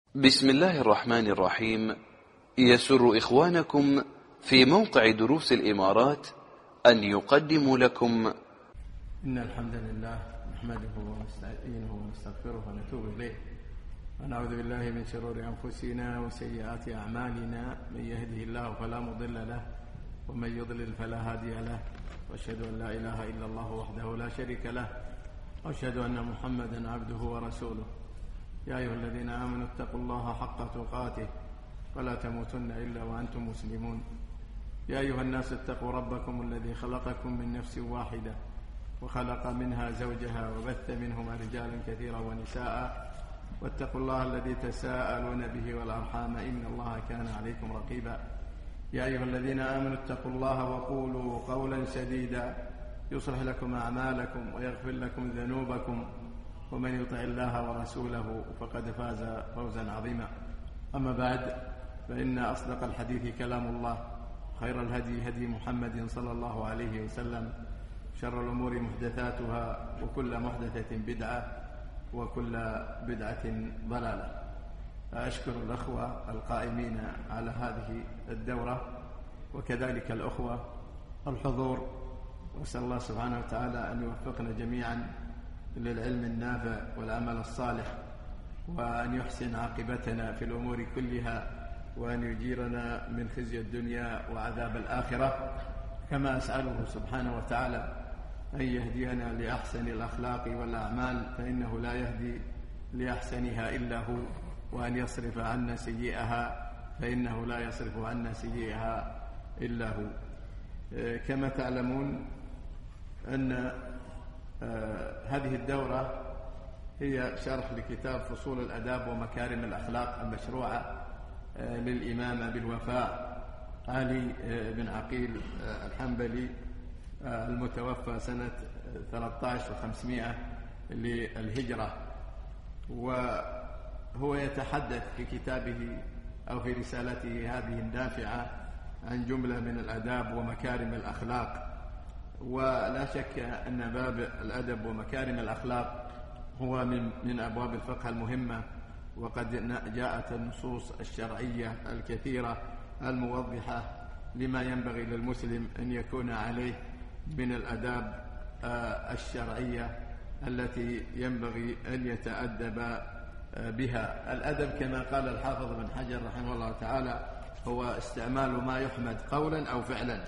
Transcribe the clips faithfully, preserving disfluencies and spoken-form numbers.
بسم الله الرحمن الرحيم. يسر إخوانكم في موقع دروس الإمارات أن يقدموا لكم إن الحمد لله نحمده ونستعينه ونستغفره ونتوب إليه ونعوذ بالله من شرور أنفسنا وسيئات أعمالنا. من يهده الله فلا مضل له ومن يضلل فلا هادي له، وأشهد أن لا إله إلا الله وحده لا شريك له، وأشهد أن محمدا عبده ورسوله. يا أيها الذين آمنوا اتقوا الله حق تقاته ولا تموتن إلا وأنتم مسلمون. يا أيها الناس اتقوا ربكم الذي خلقكم من نفس واحدة وخلق منها زوجها وبث منهما رجالا كثيرا ونساء، واتقوا الله الذي تساءلون به والأرحام إن الله كان عليكم رقيبا. يا أيها الذين آمنوا اتقوا الله وقولوا قولا سديدا يصلح لكم أعمالكم ويغفر لكم ذنوبكم، ومن يطع الله ورسوله فقد فاز فوزا عظيما. أما بعد، فإن أصدق الحديث كلام الله، خير الهدي هدي محمد صلى الله عليه وسلم، شر الأمور محدثاتها، وكل محدثة بدعة، وكل بدعة ضلالة. أشكر الأخوة القائمين على هذه الدورة وكذلك الأخوة الحضور، وأسأل الله سبحانه وتعالى أن يوفقنا جميعا للعلم النافع والعمل الصالح، وأن يحسن عاقبتنا في الأمور كلها، وأن يجيرنا من خزي الدنيا وعذاب الآخرة. كما أسأله سبحانه وتعالى أن يهدينا لأحسن الأخلاق والأعمال، فإنه لا يهدي لأحسنها إلا هو، وأن يصرف عنا سيئها، فإنه لا يصرف عنا سيئها إلا هو. كما تعلمون أن آه هذه الدورة هي شرح لكتاب فصول الأداب ومكارم الأخلاق المشروعة آه للإمام أبي الوفاء علي آه بن عقيل آه الحنبلي آه المتوفى سنة ثلاثة عشر وخمسمائة للهجرة. وهو يتحدث في كتابه أو في رسالته هذه النافعة عن جملة من الأداب ومكارم الأخلاق. ولا شك أن باب الأدب ومكارم الأخلاق هو من من أبواب الفقه المهمة، وقد جاءت النصوص الشرعية الكثيرة الموضحة لما ينبغي للمسلم أن يكون عليه من الأداب الشرعية التي ينبغي أن يتأدب بها. الأدب كما قال الحافظ بن حجر رحمه الله تعالى هو استعمال ما يحمد قولا أو فعلا،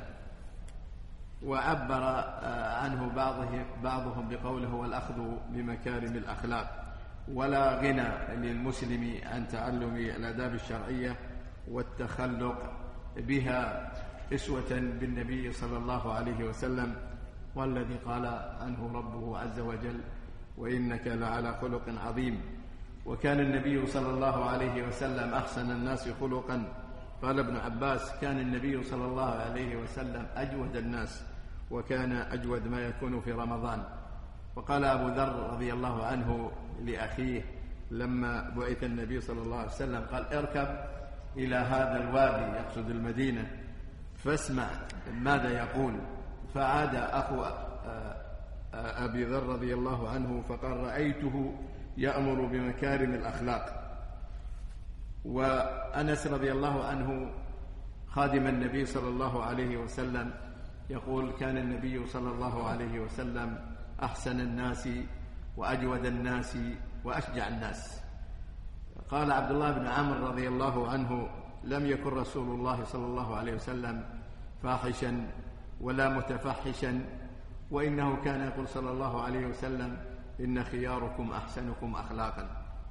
وعبر عنه بعضهم بقوله هو الأخذ بمكارم الأخلاق. ولا غنى للمسلم عن تعلم الآداب الشرعية والتخلق بها أسوة بالنبي صلى الله عليه وسلم، والذي قال عنه ربه عز وجل: وإنك لعلى خلق عظيم. وكان النبي صلى الله عليه وسلم أحسن الناس خلقا. قال ابن عباس: كان النبي صلى الله عليه وسلم أجود الناس، وكان أجود ما يكون في رمضان. وقال أبو ذر رضي الله عنه لأخيه لما بعث النبي صلى الله عليه وسلم، قال: اركب إلى هذا الوادي، يقصد المدينة، فاسمع ماذا يقول. فعاد أخو أبي ذر رضي الله عنه فقال: رأيته يأمر بمكارم الأخلاق. وأنس رضي الله عنه خادم النبي صلى الله عليه وسلم يقول: كان النبي صلى الله عليه وسلم أحسن الناس وأجود الناس وأشجع الناس. قال عبد الله بن عمرو رضي الله عنه: لم يكن رسول الله صلى الله عليه وسلم فاحشا ولا متفحشا، وإنه كان يقول صلى الله عليه وسلم: إن خياركم أحسنكم أخلاقا.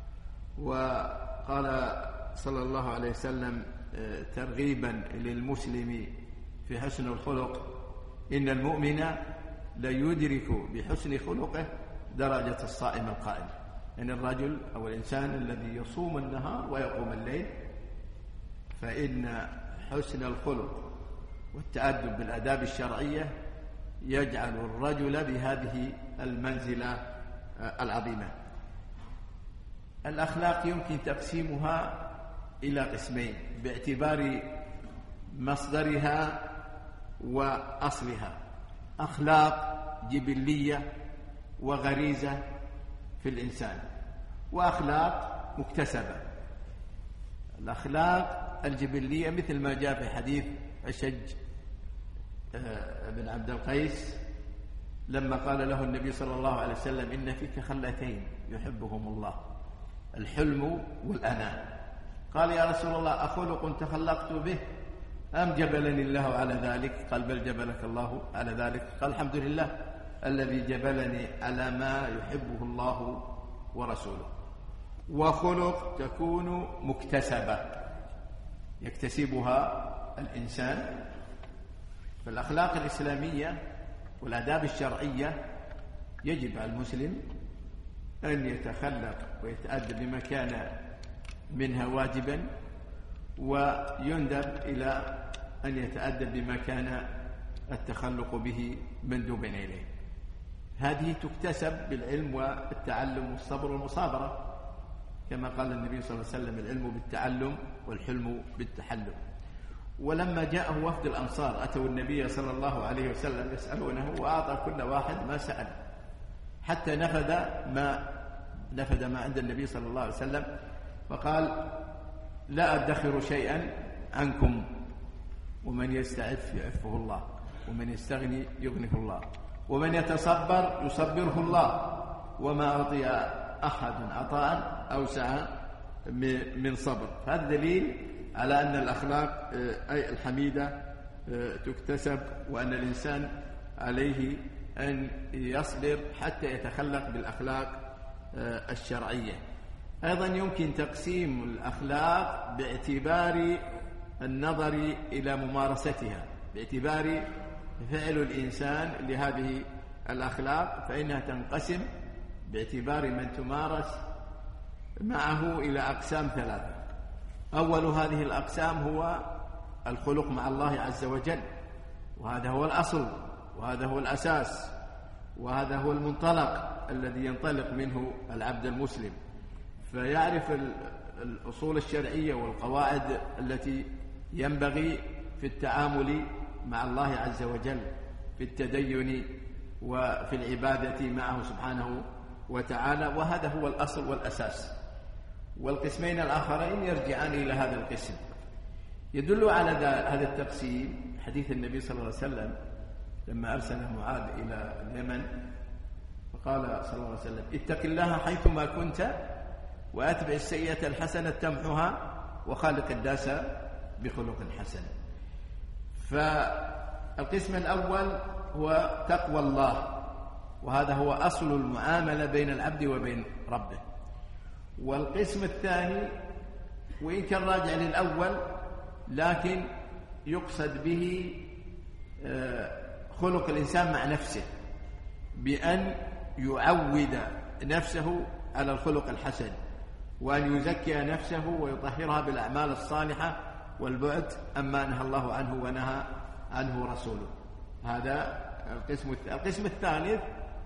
وقال صلى الله عليه وسلم ترغيبا للمسلم في حسن الخلق: إن المؤمن ليدرك بحسن خلقه درجة الصائم القائم. إن الرجل أو الإنسان الذي يصوم النهار ويقوم الليل، فإن حسن الخلق والتأدب بالآداب الشرعية يجعل الرجل بهذه المنزلة العظيمة. الأخلاق يمكن تقسيمها إلى قسمين باعتبار مصدرها وأصلها: أخلاق جبلية وغريزة في الإنسان، وأخلاق مكتسبة. الأخلاق الجبلية مثل ما جاء في حديث أشج بن عبد القيس لما قال له النبي صلى الله عليه وسلم: إن فيك خلتين يحبهم الله، الحلم والأناة. قال: يا رسول الله، أخلق تخلقت به أم جبلني الله على ذلك؟ قال: بل جبلك الله على ذلك. قال: الحمد لله الذي جبلني على ما يحبه الله ورسوله. وخلق تكون مكتسبة يكتسبها الإنسان. فالأخلاق الإسلامية والآداب الشرعية يجب على المسلم أن يتخلق ويتأدب بما كان منها واجبا، ويندب إلى أن يتأدب بما كان التخلق به مندوبا إليه. هذه تكتسب بالعلم والتعلم والصبر والمصابرة، كما قال النبي صلى الله عليه وسلم: العلم بالتعلم والحلم بالتحلم. ولما جاءه وفد الأنصار أتوا النبي صلى الله عليه وسلم يسألونه، وأعطى كل واحد ما سأل حتى نفذ ما نفذ ما عند النبي صلى الله عليه وسلم، فقال: لا أدخر شيئا عنكم، ومن يستعف يعفه الله، ومن يستغني يغنيه الله، ومن يتصبر يصبره الله، وما أعطي أحد عطاء أوسع من صبر. هذا دليل على أن الأخلاق أي الحميدة تكتسب، وأن الإنسان عليه أن يصبر حتى يتخلق بالأخلاق الشرعية. أيضا يمكن تقسيم الأخلاق باعتبار النظر إلى ممارستها، باعتبار فعل الإنسان لهذه الأخلاق، فإنها تنقسم باعتبار من تمارس معه إلى أقسام ثلاثة. أول هذه الأقسام هو الخلق مع الله عز وجل، وهذا هو الأصل، وهذا هو الأساس، وهذا هو المنطلق الذي ينطلق منه العبد المسلم، فيعرف الأصول الشرعية والقواعد التي ينبغي في التعامل مع الله عز وجل، في التدين وفي العبادة معه سبحانه وتعالى، وهذا هو الأصل والأساس. والقسمين الآخرين يرجعان إلى هذا القسم. يدل على هذا التقسيم حديث النبي صلى الله عليه وسلم لما أرسل معاذ إلى اليمن، فقال صلى الله عليه وسلم: اتق الله حيثما كنت، وأتبع السيئة الحسنة تمحها، وخالق الناس بخلق حسن. فالقسم الأول هو تقوى الله، وهذا هو أصل المعاملة بين العبد وبين ربه. والقسم الثاني وإن كان راجع للأول، لكن يقصد به خلق الإنسان مع نفسه، بأن يعود نفسه على الخلق الحسن، وأن يزكي نفسه ويطهرها بالأعمال الصالحة والبعد أما نهى الله عنه ونهى عنه رسوله. هذا القسم الثالث. القسم الثالث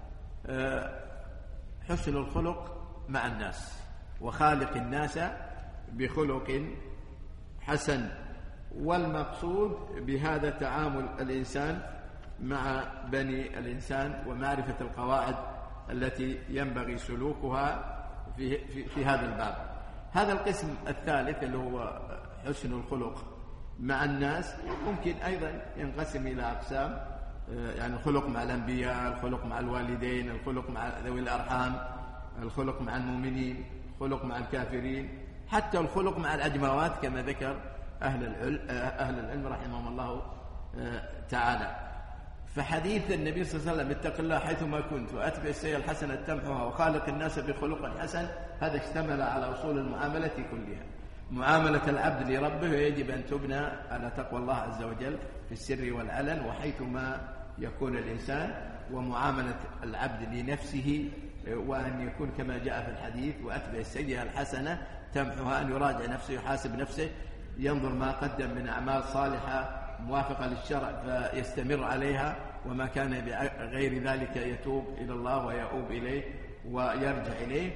حسن الخلق مع الناس، وخالق الناس بخلق حسن. والمقصود بهذا تعامل الإنسان مع بني الإنسان، ومعرفة القواعد التي ينبغي سلوكها في, في, في هذا الباب. هذا القسم الثالث اللي هو حسن الخلق مع الناس ممكن أيضا ينقسم إلى أقسام، يعني الخلق مع الأنبياء، الخلق مع الوالدين، الخلق مع ذوي الأرحام، الخلق مع المؤمنين، الخلق مع الكافرين، حتى الخلق مع الأجموات كما ذكر أهل العلم, أهل العلم رحمهم الله تعالى. فحديث النبي صلى الله عليه وسلم: اتق الله حيثما كنت، وأتبع السيئة الحسنة تمحها، وخالق الناس بخلق حسن، هذا اشتمل على أصول المعاملة كلها. معاملة العبد لربه يجب أن تبنى على تقوى الله عز وجل في السر والعلن وحيثما يكون الإنسان، ومعاملة العبد لنفسه، وأن يكون كما جاء في الحديث: وأتبع السيئة الحسنة تمحها، أن يراجع نفسه، يحاسب نفسه، ينظر ما قدم من أعمال صالحة موافقة للشرع فيستمر عليها، وما كان بغير ذلك يتوب إلى الله ويؤوب إليه ويرجع إليه.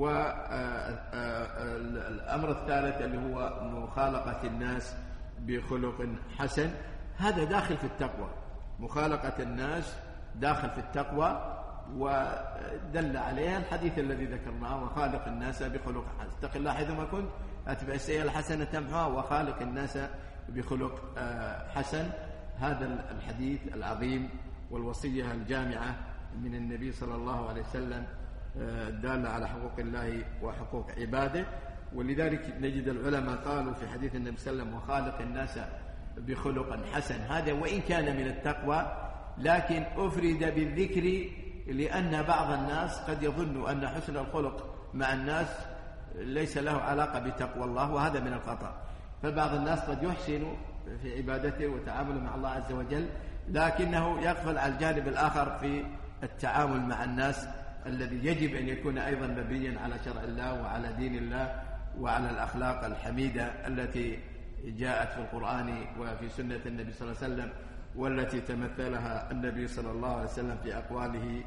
والأمر الثالث اللي هو مخالقة الناس بخلق حسن، هذا داخل في التقوى. مخالقة الناس داخل في التقوى، ودل عليها الحديث الذي ذكرناه: وخالق الناس بخلق حسن. اتق الله حيثما كنت، أتبع السيئة الحسنة تمحوها وخالق الناس بخلق حسن. هذا الحديث العظيم والوصية الجامعة من النبي صلى الله عليه وسلم الدالة على حقوق الله وحقوق عباده. ولذلك نجد العلماء قالوا في حديث النبي صلى الله عليه وسلم وخالق الناس بخلق حسن، هذا وإن كان من التقوى لكن أفرد بالذكر لأن بعض الناس قد يظن أن حسن الخلق مع الناس ليس له علاقة بتقوى الله، وهذا من الخطأ. فبعض الناس قد يحسن في عبادته وتعامله مع الله عز وجل لكنه يغفل على الجانب الآخر في التعامل مع الناس الذي يجب أن يكون أيضا مبنيا على شرع الله وعلى دين الله وعلى الأخلاق الحميدة التي جاءت في القرآن وفي سنة النبي صلى الله عليه وسلم والتي تمثلها النبي صلى الله عليه وسلم في أقواله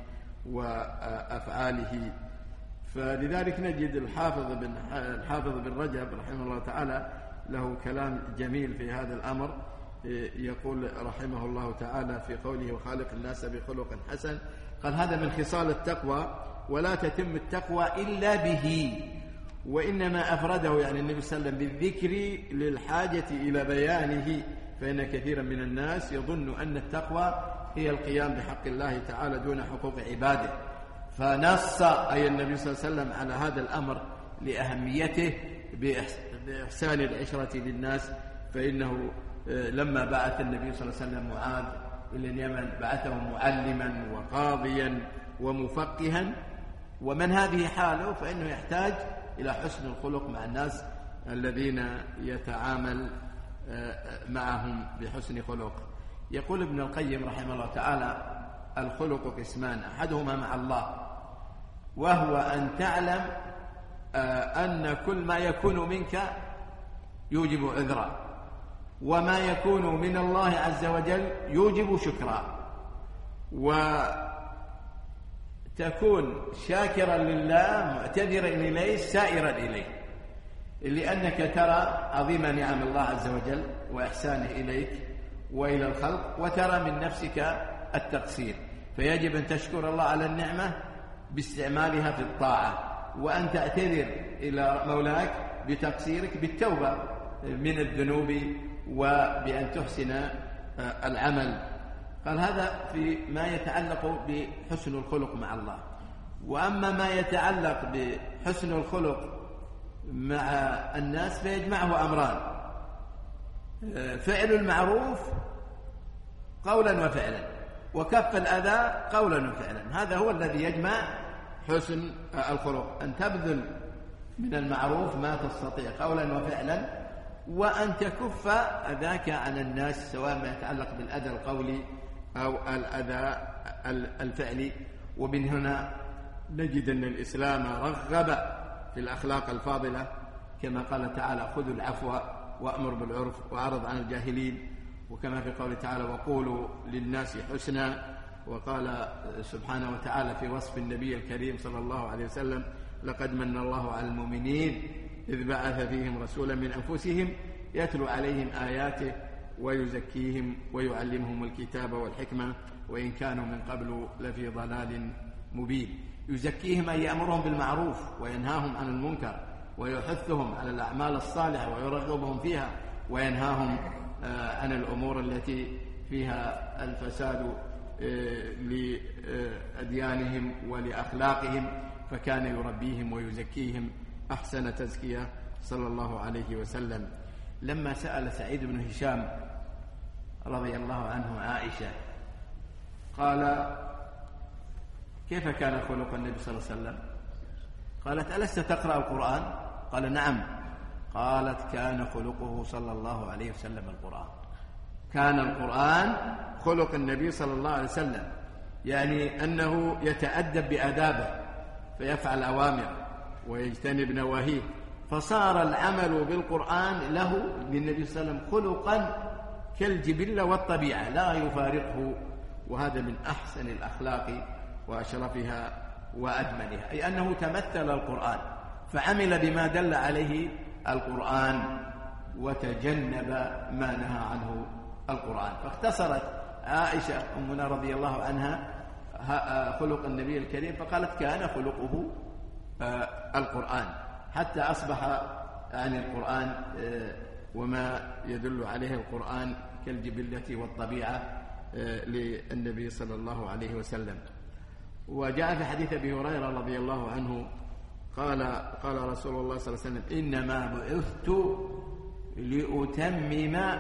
وأفعاله. فلذلك نجد الحافظ بن الحافظ بن رجب رحمه الله تعالى له كلام جميل في هذا الأمر، يقول رحمه الله تعالى في قوله وخالق الناس بخلق حسن، قال هذا من خصال التقوى ولا تتم التقوى إلا به، وإنما أفرده يعني النبي صلى الله عليه وسلم بالذكر للحاجة إلى بيانه، فإن كثيرا من الناس يظن أن التقوى هي القيام بحق الله تعالى دون حقوق عباده، فنص أي النبي صلى الله عليه وسلم على هذا الأمر لأهميته بإحسان العشرة للناس. فإنه لما بعث النبي صلى الله عليه وسلم معاذ إلى اليمن بعثه معلما وقاضيا ومفقها، ومن هذه حاله فإنه يحتاج إلى حسن الخلق مع الناس الذين يتعامل معهم بحسن خلق. يقول ابن القيم رحمه الله تعالى الخلق قسمان، أحدهما مع الله وهو أن تعلم أن كل ما يكون منك يوجب عذرا، وما يكون من الله عز وجل يوجب شكرا، وتكون شاكرا لله معتذرا إليه سائرا إليه، لأنك ترى عظيم نعم الله عز وجل وإحسانه إليك وإلى الخلق، وترى من نفسك التقصير، فيجب أن تشكر الله على النعمة باستعمالها في الطاعة، وأن تعتذر إلى مولاك بتقصيرك بالتوبة من الذنوب وبأن تحسن العمل. قال هذا في ما يتعلق بحسن الخلق مع الله. وأما ما يتعلق بحسن الخلق مع الناس فيجمعه أمران: فعل المعروف قولا وفعلا، وكف الأذى قولا وفعلا. هذا هو الذي يجمع حسن الخلق، أن تبذل من المعروف ما تستطيع قولا وفعلا، وأن تكف أذاك عن الناس سواء ما يتعلق بالأذى القولي أو الأذى الفعلي. ومن هنا نجد أن الإسلام رغب في الأخلاق الفاضلة، كما قال تعالى خذوا العفو وأمر بالعرف وأعرض عن الجاهلين، وكما في قوله تعالى وقولوا للناس حسنا. وقال سبحانه وتعالى في وصف النبي الكريم صلى الله عليه وسلم لقد من الله على المؤمنين إذ بعث فيهم رسولا من أنفسهم يتلو عليهم آياته ويزكيهم ويعلمهم الكتاب والحكمة وإن كانوا من قبل لفي ضلال مبين. يزكيهم أي يأمرهم بالمعروف وينهاهم عن المنكر ويحثهم على الأعمال الصالحة ويرغبهم فيها وينهاهم عن الأمور التي فيها الفساد لأديانهم ولأخلاقهم، فكان يربيهم ويزكيهم أحسن تزكية صلى الله عليه وسلم. لما سأل سعيد بن هشام رضي الله عنه عائشة قال كيف كان خلق النبي صلى الله عليه وسلم؟ قالت ألست تقرأ القرآن؟ قال نعم. قالت كان خلقه صلى الله عليه وسلم القرآن. كان القرآن خلق النبي صلى الله عليه وسلم، يعني أنه يتأدب بآدابه فيفعل أوامر ويجتنب نواهيه، فصار العمل بالقرآن له للنبي صلى الله عليه وسلم خلقا كالجبلة والطبيعة لا يفارقه، وهذا من أحسن الأخلاق وأشرفها وأجملها، أي أنه تمثل القرآن فعمل بما دل عليه القرآن وتجنب ما نهى عنه القرآن. فاختصرت عائشة أمنا رضي الله عنها خلق النبي الكريم فقالت كان خلقه القرآن، حتى أصبح عن القرآن وما يدل عليه القرآن كالجبلة والطبيعة للنبي صلى الله عليه وسلم. وجاء في حديث أبي هريرة رضي الله عنه قال قال رسول الله صلى الله عليه وسلم: إنما بعثت لأتمم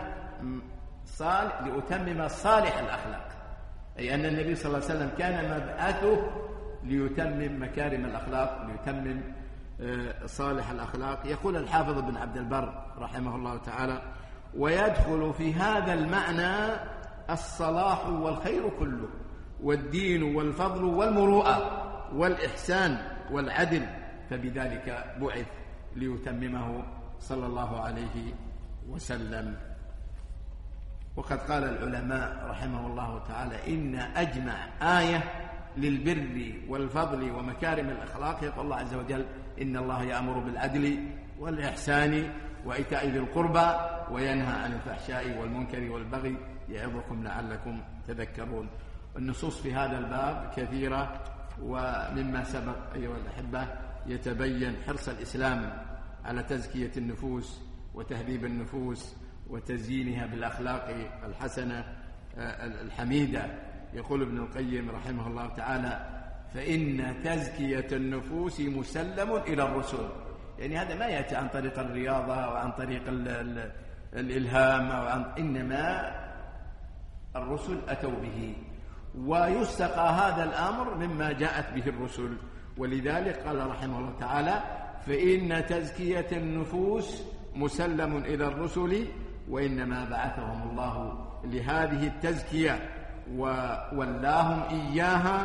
صالح لأتمم صالح الأخلاق، أي أن النبي صلى الله عليه وسلم كان مبعثه ليتمم مكارم الأخلاق، ليتمم صالح الأخلاق. يقول الحافظ ابن عبد البر رحمه الله تعالى: ويدخل في هذا المعنى الصلاح والخير كله، والدين والفضل والمروءة والإحسان والعدل، فبذلك بعث ليتممه صلى الله عليه وسلم. وقد قال العلماء رحمه الله تعالى: إن أجمع آية للبر والفضل ومكارم الأخلاق يقول الله عز وجل: إن الله يأمر بالعدل والإحسان وإيتاء ذي القربى وينهى عن الفحشاء والمنكر والبغي يعظكم لعلكم تذكرون. النصوص في هذا الباب كثيرة، ومما سبق أيها الأحبة يتبين حرص الإسلام على تزكية النفوس وتهذيب النفوس وتزيينها بالأخلاق الحسنة الحميدة. يقول ابن القيم رحمه الله تعالى: فإن تزكية النفوس مسلم إلى الرسل. يعني هذا ما يأتي عن طريق الرياضة أو عن طريق ال ال الإلهام أو عن إنما الرسل أتوا به، ويستقى هذا الأمر مما جاءت به الرسل. ولذلك قال رحمه الله تعالى: فإن تزكية النفوس مسلم إلى الرسل وإنما بعثهم الله لهذه التزكية وولاهم إياها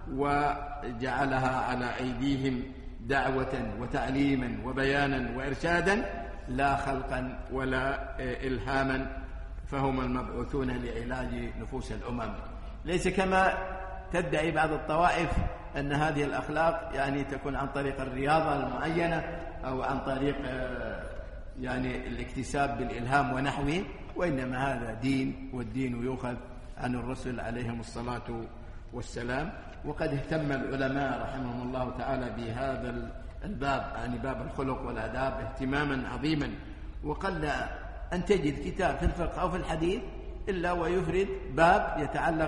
وجعلها على أيديهم دعوة وتعليما وبيانا وإرشادا لا خلقا ولا إلهاما، فهم المبعوثون لعلاج نفوس الأمم. ليس كما تدعي بعض الطوائف أن هذه الأخلاق يعني تكون عن طريق الرياضة المعينة أو عن طريق يعني الاكتساب بالإلهام ونحوه، وإنما هذا دين، والدين يؤخذ عن الرسل عليهم الصلاة والسلام. وقد اهتم العلماء رحمهم الله تعالى بهذا الباب، يعني باب الخلق والآداب، اهتماما عظيما. وقل أن تجد كتاب في الفقه أو في الحديث إلا ويفرد باب يتعلق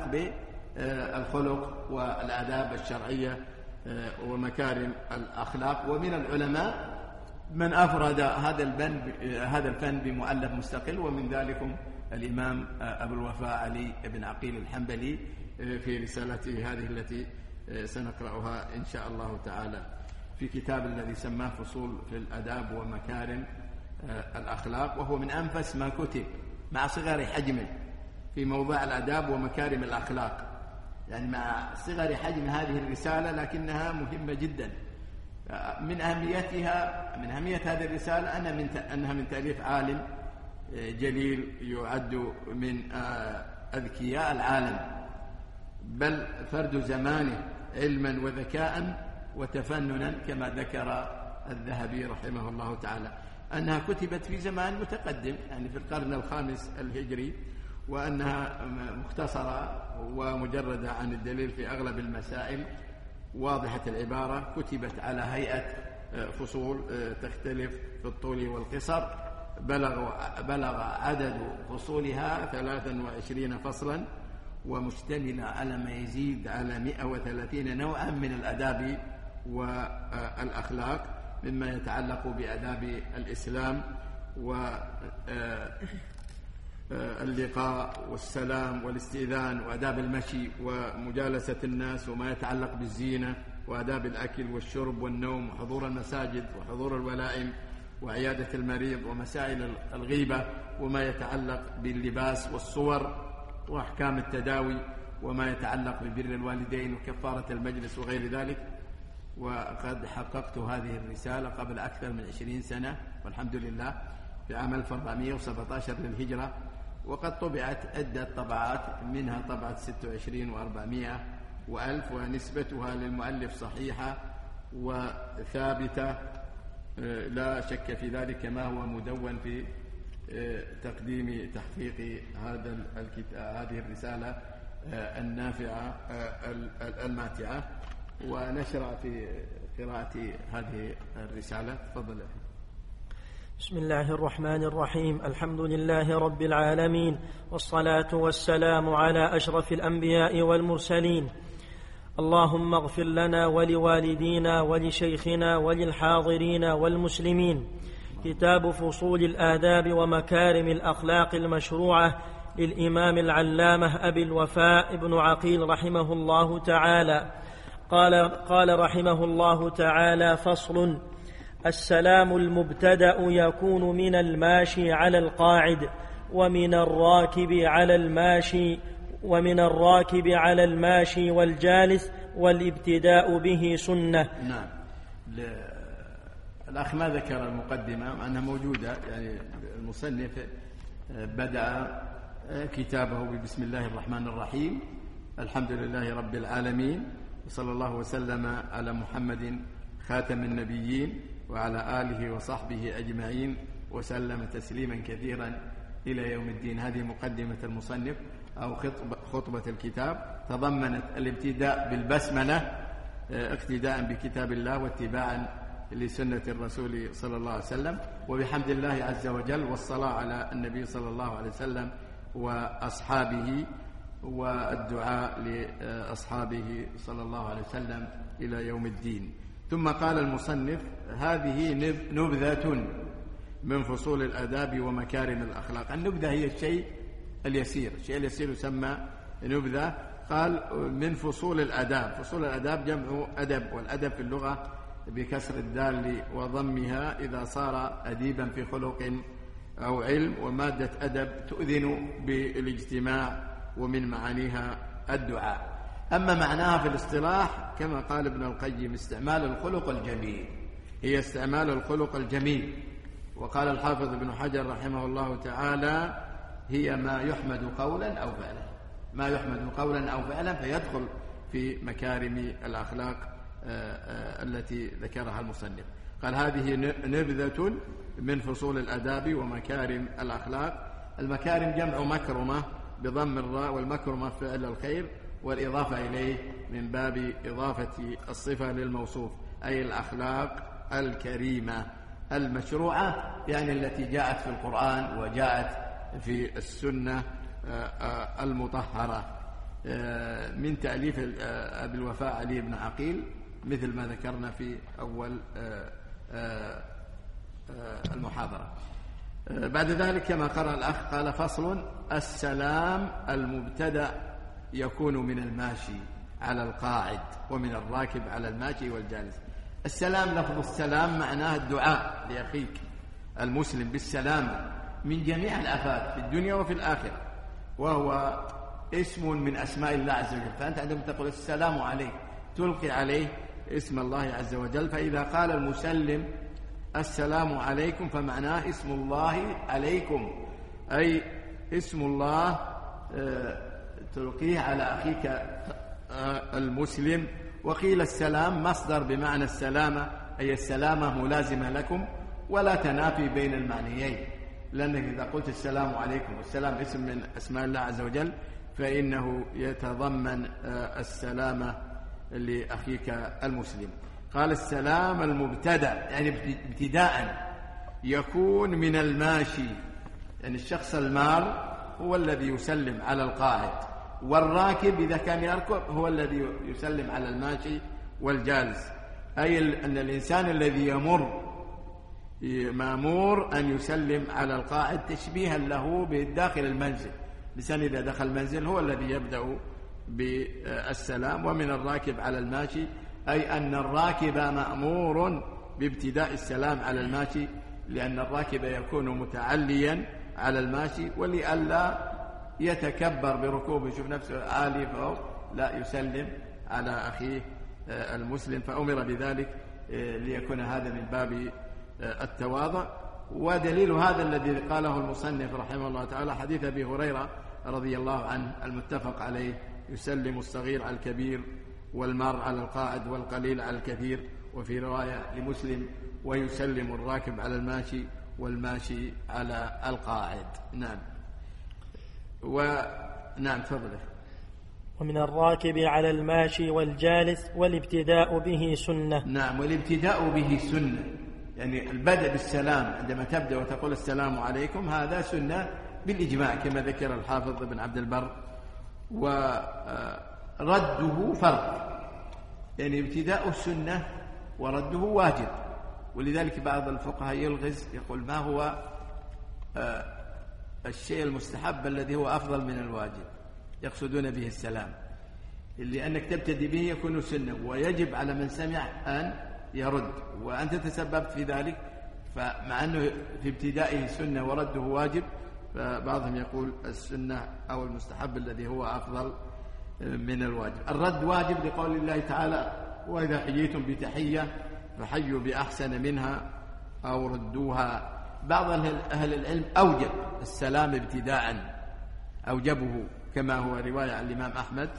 بالخلق والآداب الشرعية ومكارم الأخلاق. ومن العلماء من أفرد هذا الفن هذا الفن بمؤلف مستقل، ومن ذلكم الإمام أبو الوفاء علي بن عقيل الحنبلي في رسالته هذه التي سنقرأها إن شاء الله تعالى في كتاب الذي سماه فصول في الآداب ومكارم الأخلاق، وهو من أنفس ما كتب مع صغر حجمه في موضوع الآداب ومكارم الأخلاق. يعني مع صغر حجم هذه الرسالة لكنها مهمة جدا. من أهميتها من أهمية هذه الرسالة أن من أنها من تأليف عالم جليل يعد من أذكياء العالم، بل فرد زمانه علما وذكاء وتفننا، كما ذكر الذهبي رحمه الله تعالى أنها كتبت في زمان متقدم، يعني في القرن الخامس الهجري، وأنها مختصرة ومجردة عن الدليل في أغلب المسائل، واضحة العبارة، كتبت على هيئة فصول تختلف في الطول والقصر. بلغ, بلغ عدد فصولها ثلاثا وعشرين فصلا، ومشتملة على ما يزيد على مئة وثلاثين نوعا من الآداب والأخلاق، مما يتعلق بآداب الإسلام واللقاء والسلام والاستئذان وآداب المشي ومجالسة الناس، وما يتعلق بالزينة وآداب الأكل والشرب والنوم وحضور المساجد وحضور الولائم وعيادة المريض ومسائل الغيبة، وما يتعلق باللباس والصور وأحكام التداوي، وما يتعلق ببر الوالدين وكفارة المجلس وغير ذلك. وقد حققت هذه الرسالة قبل أكثر من عشرين سنة والحمد لله في عام ألف وأربعمائة وسبعة عشر للهجرة، وقد طبعت عدة طبعات، منها طبعة ستة وعشرين وأربعمائة وألف، ونسبتها للمؤلف صحيحة وثابتة لا شك في ذلك، كما هو مدون في تقديم تحقيق هذا الكتاب هذه الرسالة النافعة الماتعة. ونشرع في قراءة هذه الرسالة. تفضل. بسم الله الرحمن الرحيم. الحمد لله رب العالمين، والصلاة والسلام على أشرف الأنبياء والمرسلين. اللهم اغفر لنا ولوالدينا ولشيخنا وللحاضرين والمسلمين. كتاب فصول الآداب ومكارم الأخلاق المشروعة للإمام العلامة أبي الوفاء ابن عقيل رحمه الله تعالى. قال, قال رحمه الله تعالى: فصل: السلام المبتدأ يكون من الماشي على القاعد، ومن الراكب على الماشي ومن الراكب على الماشي والجالس، والابتداء به سنة. نعم. الأخ ما ذكر المقدمة مع أنها موجودة، يعني المصنف بدأ كتابه ببسم الله الرحمن الرحيم، الحمد لله رب العالمين، وصلى الله وسلم على محمد خاتم النبيين وعلى آله وصحبه أجمعين وسلم تسليما كثيرا إلى يوم الدين. هذه مقدمة المصنف أو خطبة الكتاب، تضمنت الابتداء بالبسملة اقتداء بكتاب الله واتباعا لسنة الرسول صلى الله عليه وسلم، وبحمد الله عز وجل، والصلاة على النبي صلى الله عليه وسلم وأصحابه، والدعاء لأصحابه صلى الله عليه وسلم إلى يوم الدين. ثم قال المصنف: هذه نبذة من فصول الآداب ومكارم الأخلاق. النبذة هي الشيء اليسير، الشيء اليسير يسمى نبذة. قال من فصول الآداب. فصول الآداب جمع أدب، والأدب في اللغة بكسر الدال وضمها إذا صار أديبا في خلق أو علم، ومادة أدب تؤذن بالاجتماع، ومن معانيها الدعاء. أما معناها في الاصطلاح كما قال ابن القيم: استعمال الخلق الجميل، هي استعمال الخلق الجميل. وقال الحافظ ابن حجر رحمه الله تعالى: هي ما يحمد قولا أو فعلا، ما يحمد قولا أو فعلا، فيدخل في مكارم الأخلاق التي ذكرها المصنف. قال: هذه نبذة من فصول الآداب ومكارم الأخلاق. المكارم جمع مكرمة بضم الراء، والمكرمة فعل الخير، والإضافة إليه من باب إضافة الصفة للموصوف، أي الأخلاق الكريمة المشروعة، يعني التي جاءت في القرآن وجاءت في السنة المطهرة. من تأليف أبي الوفاء علي بن عقيل، مثل ما ذكرنا في أول المحاضرة. بعد ذلك كما قرأ الأخ قال: فصل: السلام المبتدأ يكون من الماشي على القاعد، ومن الراكب على الماشي والجالس. السلام، لفظ السلام معناه الدعاء لأخيك المسلم بالسلامة من جميع الآفات في الدنيا وفي الآخرة، وهو اسم من أسماء الله عز وجل. فأنت عندما تقول السلام عليك تلقي عليه اسم الله عز وجل. فإذا قال المسلم السلام عليكم فمعناه اسم الله عليكم، أي اسم الله تلقيه على أخيك المسلم. وقيل السلام مصدر بمعنى السلامة، أي السلامة ملازمة لكم ولا تنافي بين المعنيين، لأنك إذا قلت السلام عليكم والسلام اسم من أسماء الله عز وجل فإنه يتضمن السلامة لأخيك المسلم. قال: السلام المبتدأ، يعني ابتداء، يكون من الماشي، يعني الشخص المار هو الذي يسلم على القاعد، والراكب إذا كان يركب هو الذي يسلم على الماشي والجالس، أي أن الإنسان الذي يمر مأمور أن يسلم على القاعد تشبيها له بداخل المنزل. الإنسان إذا دخل المنزل هو الذي يبدأ بالسلام. ومن الراكب على الماشي، أي أن الراكب مأمور بابتداء السلام على الماشي، لأن الراكب يكون متعليا على الماشي، ولئلا يتكبر بركوبه، يشوف نفسه عالي فوق، لا، يسلم على أخيه المسلم. فأمر بذلك ليكون هذا من باب التواضع. ودليل هذا الذي قاله المصنف رحمه الله تعالى حديث أبي هريرة رضي الله عنه المتفق عليه: يسلم الصغير على الكبير، والمار على القاعد، والقليل على الكثير. وفي رواية لمسلم: ويسلم الراكب على الماشي، والماشي على القاعد. نعم. ونعم تفضل. ومن الراكب على الماشي والجالس، والابتداء به سنة. نعم، والابتداء به سنة، يعني البدء بالسلام عندما تبدأ وتقول السلام عليكم هذا سنة بالإجماع كما ذكر الحافظ ابن عبد البر. ورده فرض، يعني ابتداء السنة ورده واجب، ولذلك بعض الفقهاء يلغز يقول ما هو الشيء المستحب الذي هو أفضل من الواجب، يقصدون به السلام، اللي أنك تبتدي به يكون سنة ويجب على من سمع أن يرد، وأنت تسببت في ذلك، فمع أنه في ابتدائه سنة ورده واجب، فبعضهم يقول السنة أو المستحب الذي هو أفضل من الواجب. الرد واجب لقول الله تعالى وإذا حييتم بتحية فحيوا بأحسن منها أو ردوها. بعض أهل العلم أوجب السلام ابتداء، أوجبه كما هو رواية عن الإمام أحمد،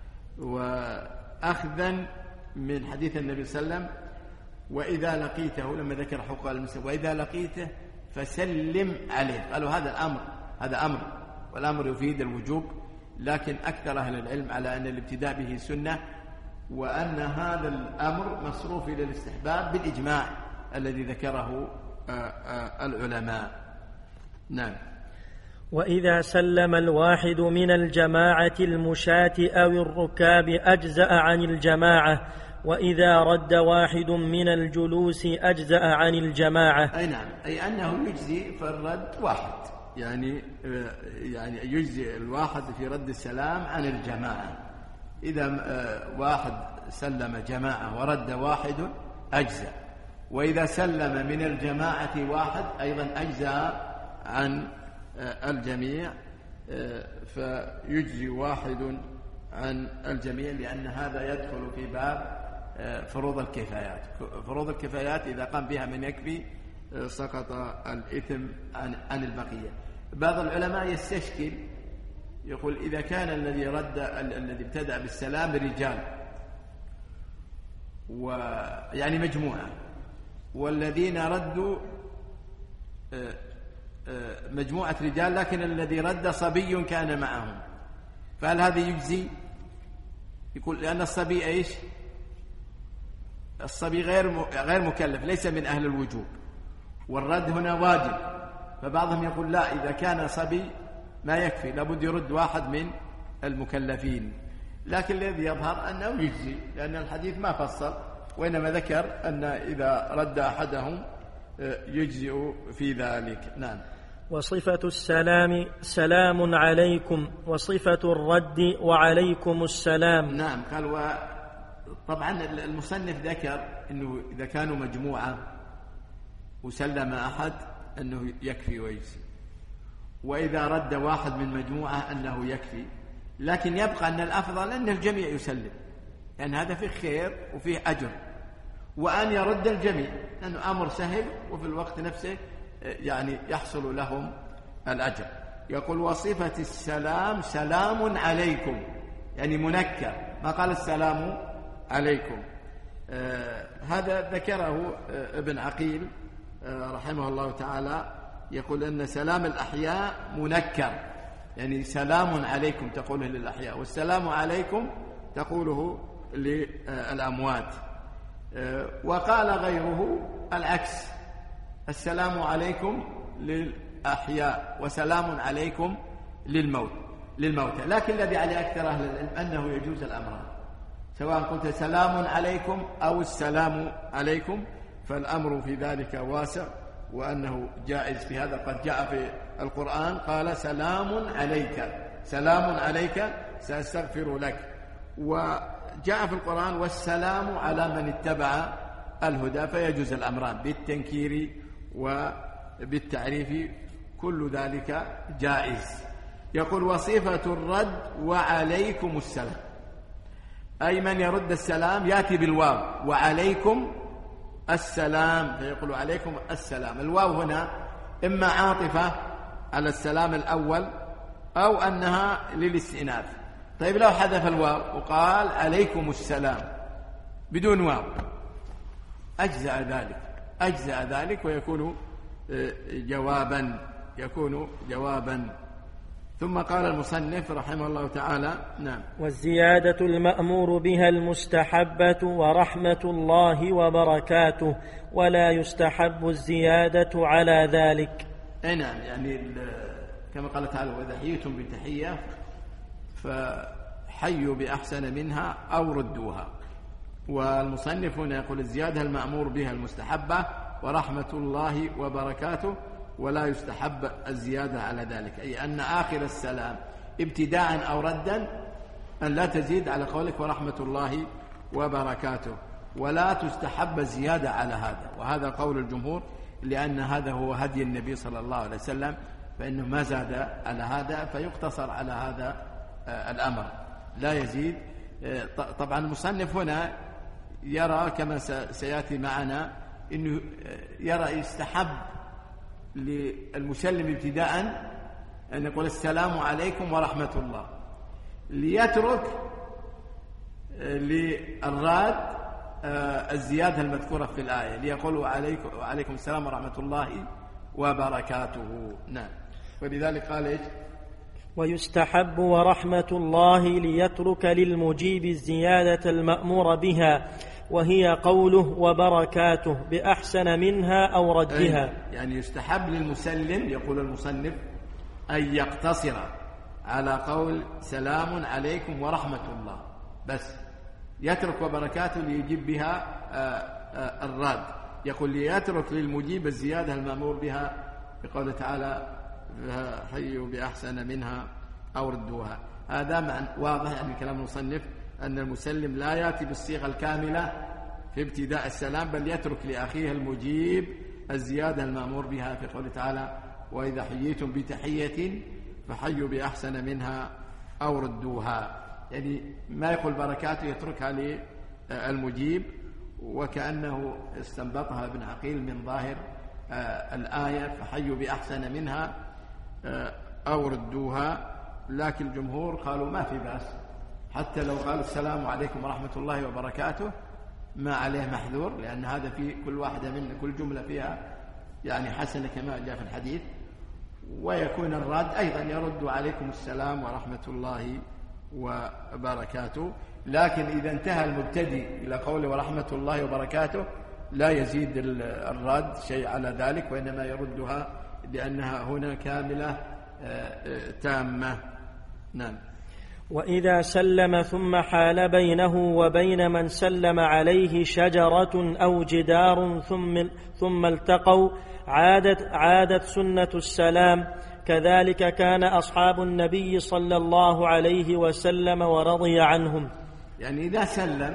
وأخذا من حديث النبي صلى الله عليه وسلم وإذا لقيته، لما ذكر حقوق المسلم وإذا لقيته فسلم عليه. قالوا هذا الأمر هذا أمر والأمر يفيد الوجوب، لكن أكثر أهل العلم على أن الابتداء به سنة، وأن هذا الأمر مصروف إلى الاستحباب بالإجماع الذي ذكره العلماء. نعم. وإذا سلم الواحد من الجماعة المشاة أو الركاب أجزأ عن الجماعة، وإذا رد واحد من الجلوس أجزأ عن الجماعة. أي نعم، أي أنه يجزي في الرد واحد، يعني يعني يجزي الواحد في رد السلام عن الجماعة. إذا واحد سلم جماعة ورد واحد أجزأ، وإذا سلم من الجماعة واحد أيضا أجزأ عن الجميع، فيجزي واحد عن الجميع، لأن هذا يدخل في باب فروض الكفايات. فروض الكفايات إذا قام بها من يكفي سقط الإثم عن عن البقية. بعض العلماء يستشكل يقول إذا كان الذي رد الذي ابتدأ بالسلام رجال، ويعني مجموعة، والذين ردوا مجموعة رجال، لكن الذي رد صبي كان معهم، فهل هذا يجزي؟ يقول لأن الصبي إيش؟ الصبي غير غير مكلف، ليس من أهل الوجوب، والرد هنا واجب. فبعضهم يقول لا، إذا كان صبي ما يكفي، لابد يرد واحد من المكلفين. لكن الذي يظهر أنه يجزي، لأن الحديث ما فصل، وإنما ذكر أن إذا رد أحدهم يجزئ في ذلك. نعم. وصفة السلام سلام عليكم، وصفة الرد وعليكم السلام. نعم. قال و... طبعا المصنف ذكر أنه إذا كانوا مجموعة وسلم أحد أنه يكفي ويجزي، وإذا رد واحد من مجموعة أنه يكفي، لكن يبقى أن الأفضل أن الجميع يسلم، لأن هذا فيه خير وفيه أجر، وأن يرد الجميع لأنه أمر سهل وفي الوقت نفسه يعني يحصل لهم الأجر. يقول وصفة السلام سلام عليكم، يعني منكر، ما قال السلام عليكم. آه هذا ذكره آه ابن عقيل آه رحمه الله تعالى، يقول أن سلام الأحياء منكر، يعني سلام عليكم تقوله للأحياء، والسلام عليكم تقوله للأموات. آه وقال غيره العكس، السلام عليكم للأحياء وسلام عليكم للموت للموتى. لكن الذي عليه أكثر أهل العلم أنه يجوز الأمران، سواء قلت سلام عليكم أو السلام عليكم، فالأمر في ذلك واسع، وأنه جائز في هذا. قد جاء في القرآن قال سلام عليك، سلام عليك سأستغفر لك، وجاء في القرآن والسلام على من اتبع الهدى، فيجوز الأمران بالتنكير وبالتعريف، كل ذلك جائز. يقول وصفة الرد وعليكم السلام، أي من يرد السلام يأتي بالواو وعليكم السلام، فيقول عليكم السلام. الواو هنا إما عاطفة على السلام الأول أو أنها للاستئناف. طيب لو حذف الواو وقال عليكم السلام بدون واو أجزأ ذلك أجزأ ذلك ويكون جوابا يكون جوابا ثم قال المصنف رحمه الله تعالى: نعم. والزيادة المأمور بها المستحبة ورحمة الله وبركاته، ولا يستحب الزيادة على ذلك. أي نعم، يعني كما قال تعالى: وإذا حييتم بتحية فحيوا بأحسن منها أو ردوها. والمصنف هنا يقول: الزيادة المأمور بها المستحبة ورحمة الله وبركاته، ولا يستحب الزيادة على ذلك، أي أن آخر السلام ابتداء أو ردا أن لا تزيد على قولك ورحمة الله وبركاته، ولا تستحب الزيادة على هذا. وهذا قول الجمهور، لأن هذا هو هدي النبي صلى الله عليه وسلم، فإنه ما زاد على هذا فيقتصر على هذا الأمر، لا يزيد. طبعا المصنف هنا يرى كما سيأتي معنا أنه يرى يستحب للمسلم ابتداء أن يقول السلام عليكم ورحمة الله، ليترك للراد الزيادة المذكورة في الآية، ليقول وعليكم, وعليكم السلام ورحمة الله وبركاته. نعم. ولذلك قال إيش؟ ويستحب ورحمة الله ليترك للمجيب الزيادة المأمور بها، وهي قوله وبركاته بأحسن منها أو ردها. يعني يستحب للمسلم، يقول المصنف، أن يقتصر على قول سلام عليكم ورحمة الله بس، يترك وبركاته ليجيب بها الراد. يقول ليترك للمجيب الزيادة المأمور بها بقوله تعالى: حيوا بأحسن منها أو ردوها. هذا معنى واضح يعني كلام المصنف أن المسلم لا يأتي بالصيغة الكاملة في ابتداء السلام، بل يترك لأخيه المجيب الزيادة المأمور بها في قوله تعالى: وإذا حييتم بتحية فحيوا بأحسن منها أو ردوها. يعني ما يقول بركاته، يتركها للمجيب، وكأنه استنبطها ابن عقيل من ظاهر الآية: فحيوا بأحسن منها أو ردوها. لكن الجمهور قالوا ما في بأس، حتى لو قالوا السلام عليكم ورحمة الله وبركاته ما عليه محذور، لأن هذا في كل واحدة من كل جملة فيها يعني حسنة كما جاء في الحديث. ويكون الرد أيضا يرد عليكم السلام ورحمة الله وبركاته. لكن إذا انتهى المبتدئ إلى قوله ورحمة الله وبركاته لا يزيد الرد شيء على ذلك، وإنما يردها لأنها هنا كاملة تامة. نعم. وإذا سلم ثم حال بينه وبين من سلم عليه شجرة أو جدار ثم, ثم التقوا عادت, عادت سنة السلام. كذلك كان أصحاب النبي صلى الله عليه وسلم ورضي عنهم. يعني إذا سلم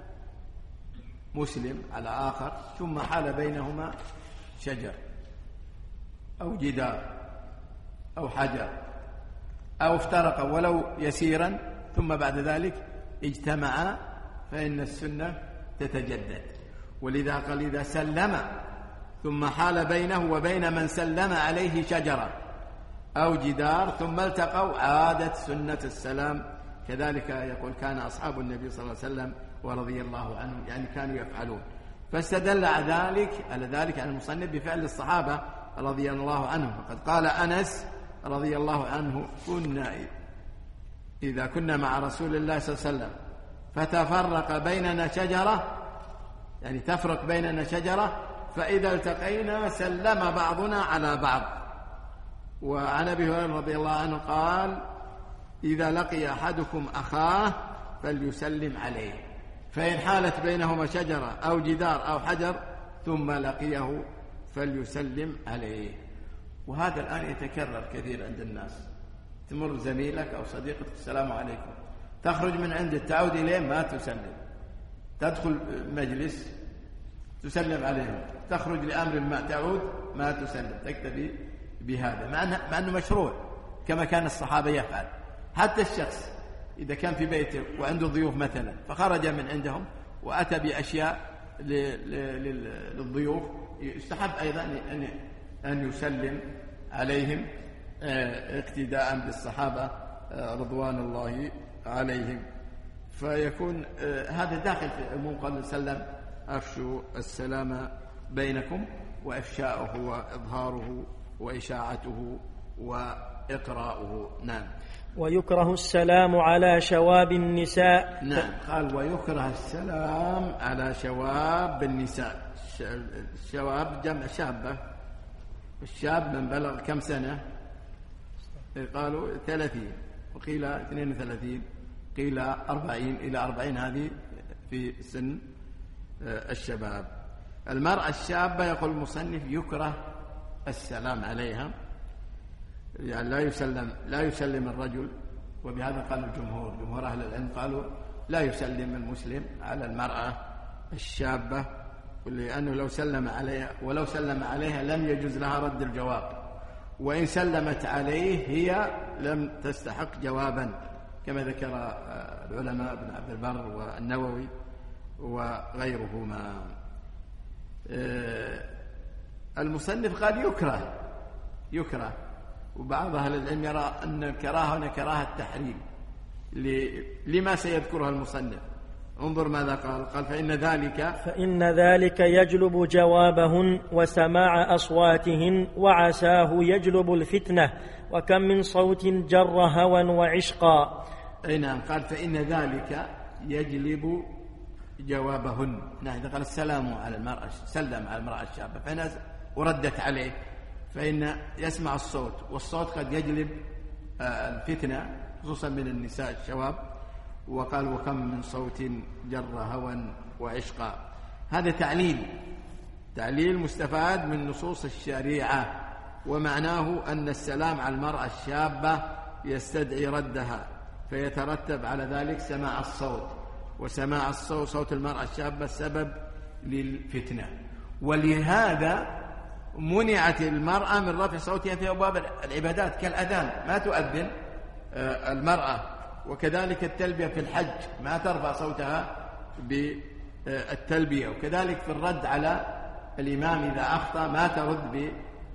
مسلم على آخر ثم حال بينهما شجر أو جدار أو حجر أو افترق ولو يسيرا ثم بعد ذلك اجتمعا، فإن السنة تتجدد. ولذا قال إذا سلم ثم حال بينه وبين من سلم عليه شجرة أو جدار ثم التقوا عادت سنة السلام. كذلك يقول كان أصحاب النبي صلى الله عليه وسلم ورضي الله عنهم، يعني كانوا يفعلون. فاستدل على ذلك على ذلك عن المصنف بفعل الصحابة رضي الله عنهم. فقد قال أنس رضي الله عنه: كنا إذا كنا مع رسول الله صلى الله عليه وسلم فتفرق بيننا شجرة، يعني تفرق بيننا شجرة، فإذا التقينا سلم بعضنا على بعض. وعن أبي هريرة رضي الله عنه قال: إذا لقي أحدكم أخاه فليسلم عليه، فإن حالت بينهما شجرة أو جدار أو حجر ثم لقيه فليسلم عليه. وهذا الآن يتكرر كثير عند الناس، تمر زميلك أو صديقك السلام عليكم، تخرج من عنده تعود إليه ما تسلم، تدخل مجلس تسلم عليهم، تخرج لأمر ما تعود ما تسلم، تكتفي بهذا، مع أنه, مع أنه مشروع كما كان الصحابة يفعل. حتى الشخص إذا كان في بيته وعنده ضيوف مثلا فخرج من عندهم وأتى بأشياء للضيوف، يستحب أيضا أن أن يسلم عليهم اقتداء بالصحابة رضوان الله عليهم. فيكون هذا داخل في عموم قال سلم: أفشوا السلام بينكم، وإفشاؤه وإظهاره وإشاعته وإقراؤه. نعم. ويكره السلام على شواب النساء. نعم. قال ويكره السلام على شواب النساء. الشواب جمع شابة، الشاب من بلغ كم سنة؟ قالوا ثلاثين، وقيل اثنين وثلاثين، قيل أربعين، إلى أربعين، هذه في سن الشباب. المرأة الشابة يقول المصنف يكره السلام عليها، يعني لا يسلم لا يسلم الرجل، وبهذا قال الجمهور، جمهور أهل العلم قالوا لا يسلم المسلم على المرأة الشابة، لأنه لو سلم عليها ولو سلم عليها لم يجوز لها رد الجواب، وإن سلمت عليه هي لم تستحق جوابا، كما ذكر العلماء ابن عبد البر والنووي وغيرهما. المصنف قال يكره يكره وبعض أهل العلم يرى أن الكراهة هنا كراهة التحريم. لما سيذكرها المصنف؟ انظر ماذا قال. قال فإن ذلك فإن ذلك يجلب جوابهن وسماع أصواتهن، وعساه يجلب الفتنة، وكم من صوت جر هوى وعشقا. أي نعم. قال فإن ذلك يجلب جوابهن. نعم. قال السلام على المرأة، سلم على المرأة الشابة، فإن وردت عليه، فإن يسمع الصوت، والصوت قد يجلب الفتنة خصوصا من النساء الشواب. وقال وكم من صوت جر هوى وعشقا. هذا تعليل تعليل مستفاد من نصوص الشريعة، ومعناه أن السلام على المرأة الشابة يستدعي ردها، فيترتب على ذلك سماع الصوت، وسماع الصوت صوت المرأة الشابة سبب للفتنة، ولهذا منعت المرأة من رفع صوتها في أبواب العبادات كالأذان، ما تؤذن المرأة، وكذلك التلبية في الحج ما ترفع صوتها بالتلبية، وكذلك في الرد على الإمام إذا أخطأ ما ترد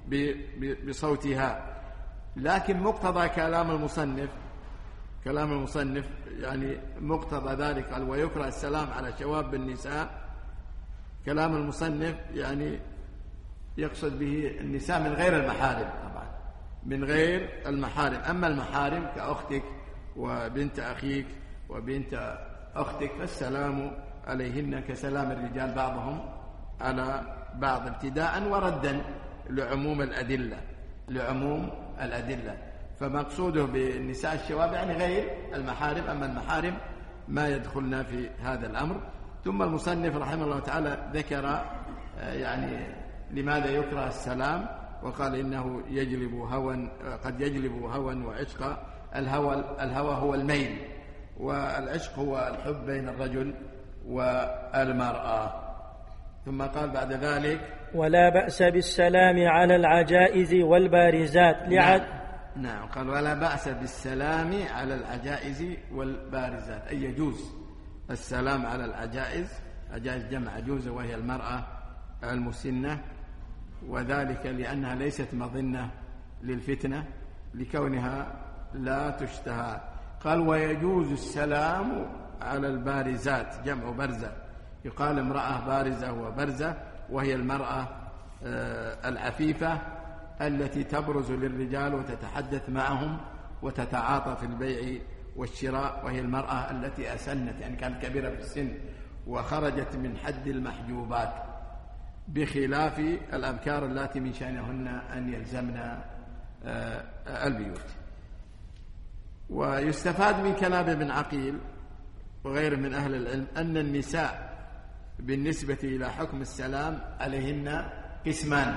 بصوتها. لكن مقتضى كلام المصنف كلام المصنف يعني مقتضى ذلك قال ويكره السلام على شواب النساء. كلام المصنف يعني يقصد به النساء من غير المحارم، طبعا من غير المحارم. أما المحارم كأختك وبنت أخيك وبنت أختك فالسلام عليهن كسلام الرجال بعضهم على بعض ابتداء وردا لعموم الأدلة لعموم الأدلة فمقصوده بالنساء الشواب يعني غير المحارم. أما المحارم ما يدخلنا في هذا الأمر. ثم المصنف رحمه الله تعالى ذكر يعني لماذا يكره السلام، وقال إنه يجلب هوى، قد يجلب هوى وعشقا. الهوى الهوى هو الميل، والعشق هو الحب بين الرجل والمرأة. ثم قال بعد ذلك ولا بأس بالسلام على العجائز والبارزات لعد... نعم. نعم. قال ولا بأس بالسلام على العجائز والبارزات، أي يجوز السلام على العجائز. عجائز جمع عجوزة وهي المرأة المسنة، وذلك لأنها ليست مظنة للفتنة لكونها لا تشتهى. قال ويجوز السلام على البارزات جمع برزة، يقال امرأة بارزة وبرزة، وهي المرأة العفيفة التي تبرز للرجال وتتحدث معهم وتتعاطى في البيع والشراء، وهي المرأة التي أسنت يعني كانت كبيرة في السن وخرجت من حد المحجوبات، بخلاف الأبكار التي من شأنهن أن يلزمن البيوت. ويستفاد من كلام ابن عقيل وغيره من أهل العلم أن النساء بالنسبة إلى حكم السلام عليهن قسمان.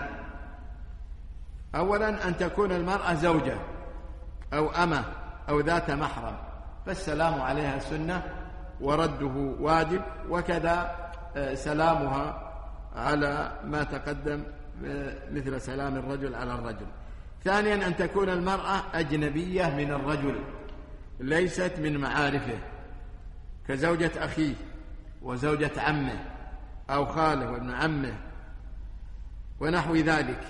أولا أن تكون المرأة زوجة أو أمة أو ذات محرم، فالسلام عليها سنة ورده واجب، وكذا سلامها على ما تقدم مثل سلام الرجل على الرجل. ثانيا أن تكون المرأة أجنبية من الرجل ليست من معارفه، كزوجة أخيه وزوجة عمه أو خاله وابن عمه ونحو ذلك.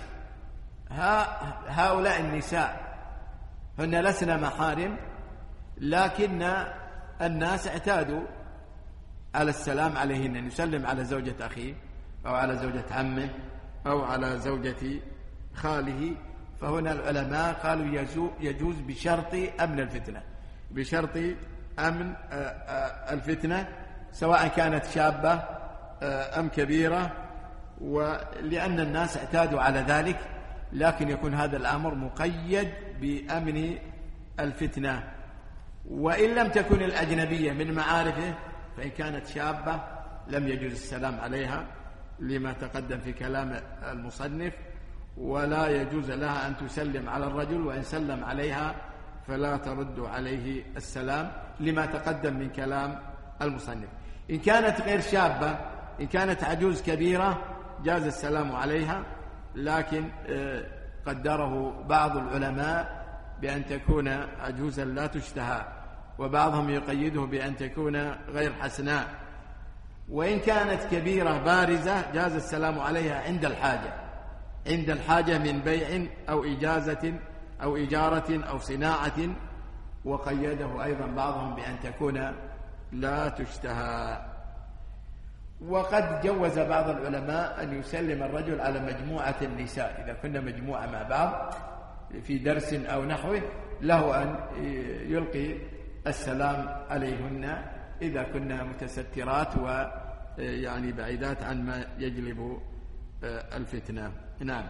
هؤلاء النساء هن لسنا محارم، لكن الناس اعتادوا على السلام عليهن، أن يسلم على زوجة أخيه أو على زوجة عمه أو على زوجة خاله، فهنا العلماء قالوا يجوز بشرط أمن الفتنة، بشرط أمن الفتنة سواء كانت شابة أم كبيرة، ولأن الناس اعتادوا على ذلك، لكن يكون هذا الأمر مقيد بأمن الفتنة. وإن لم تكن الأجنبية من معارفه فإن كانت شابة لم يجوز السلام عليها لما تقدم في كلام المصنف، ولا يجوز لها أن تسلم على الرجل، وإن سلم عليها فلا ترد عليه السلام لما تقدم من كلام المصنف. إن كانت غير شابة، إن كانت عجوز كبيرة جاز السلام عليها، لكن قدره بعض العلماء بأن تكون عجوزا لا تشتهى، وبعضهم يقيده بأن تكون غير حسناء. وإن كانت كبيرة بارزة جاز السلام عليها عند الحاجة، عند الحاجة من بيع أو إجازة أو إجارة أو صناعة، وقيده أيضا بعضهم بأن تكون لا تشتهى. وقد جوز بعض العلماء أن يسلم الرجل على مجموعة النساء، إذا كنا مجموعة مع بعض في درس أو نحوه له أن يلقي السلام عليهن إذا كنا متسترات ويعني بعيدات عن ما يجلب الفتنة. نعم.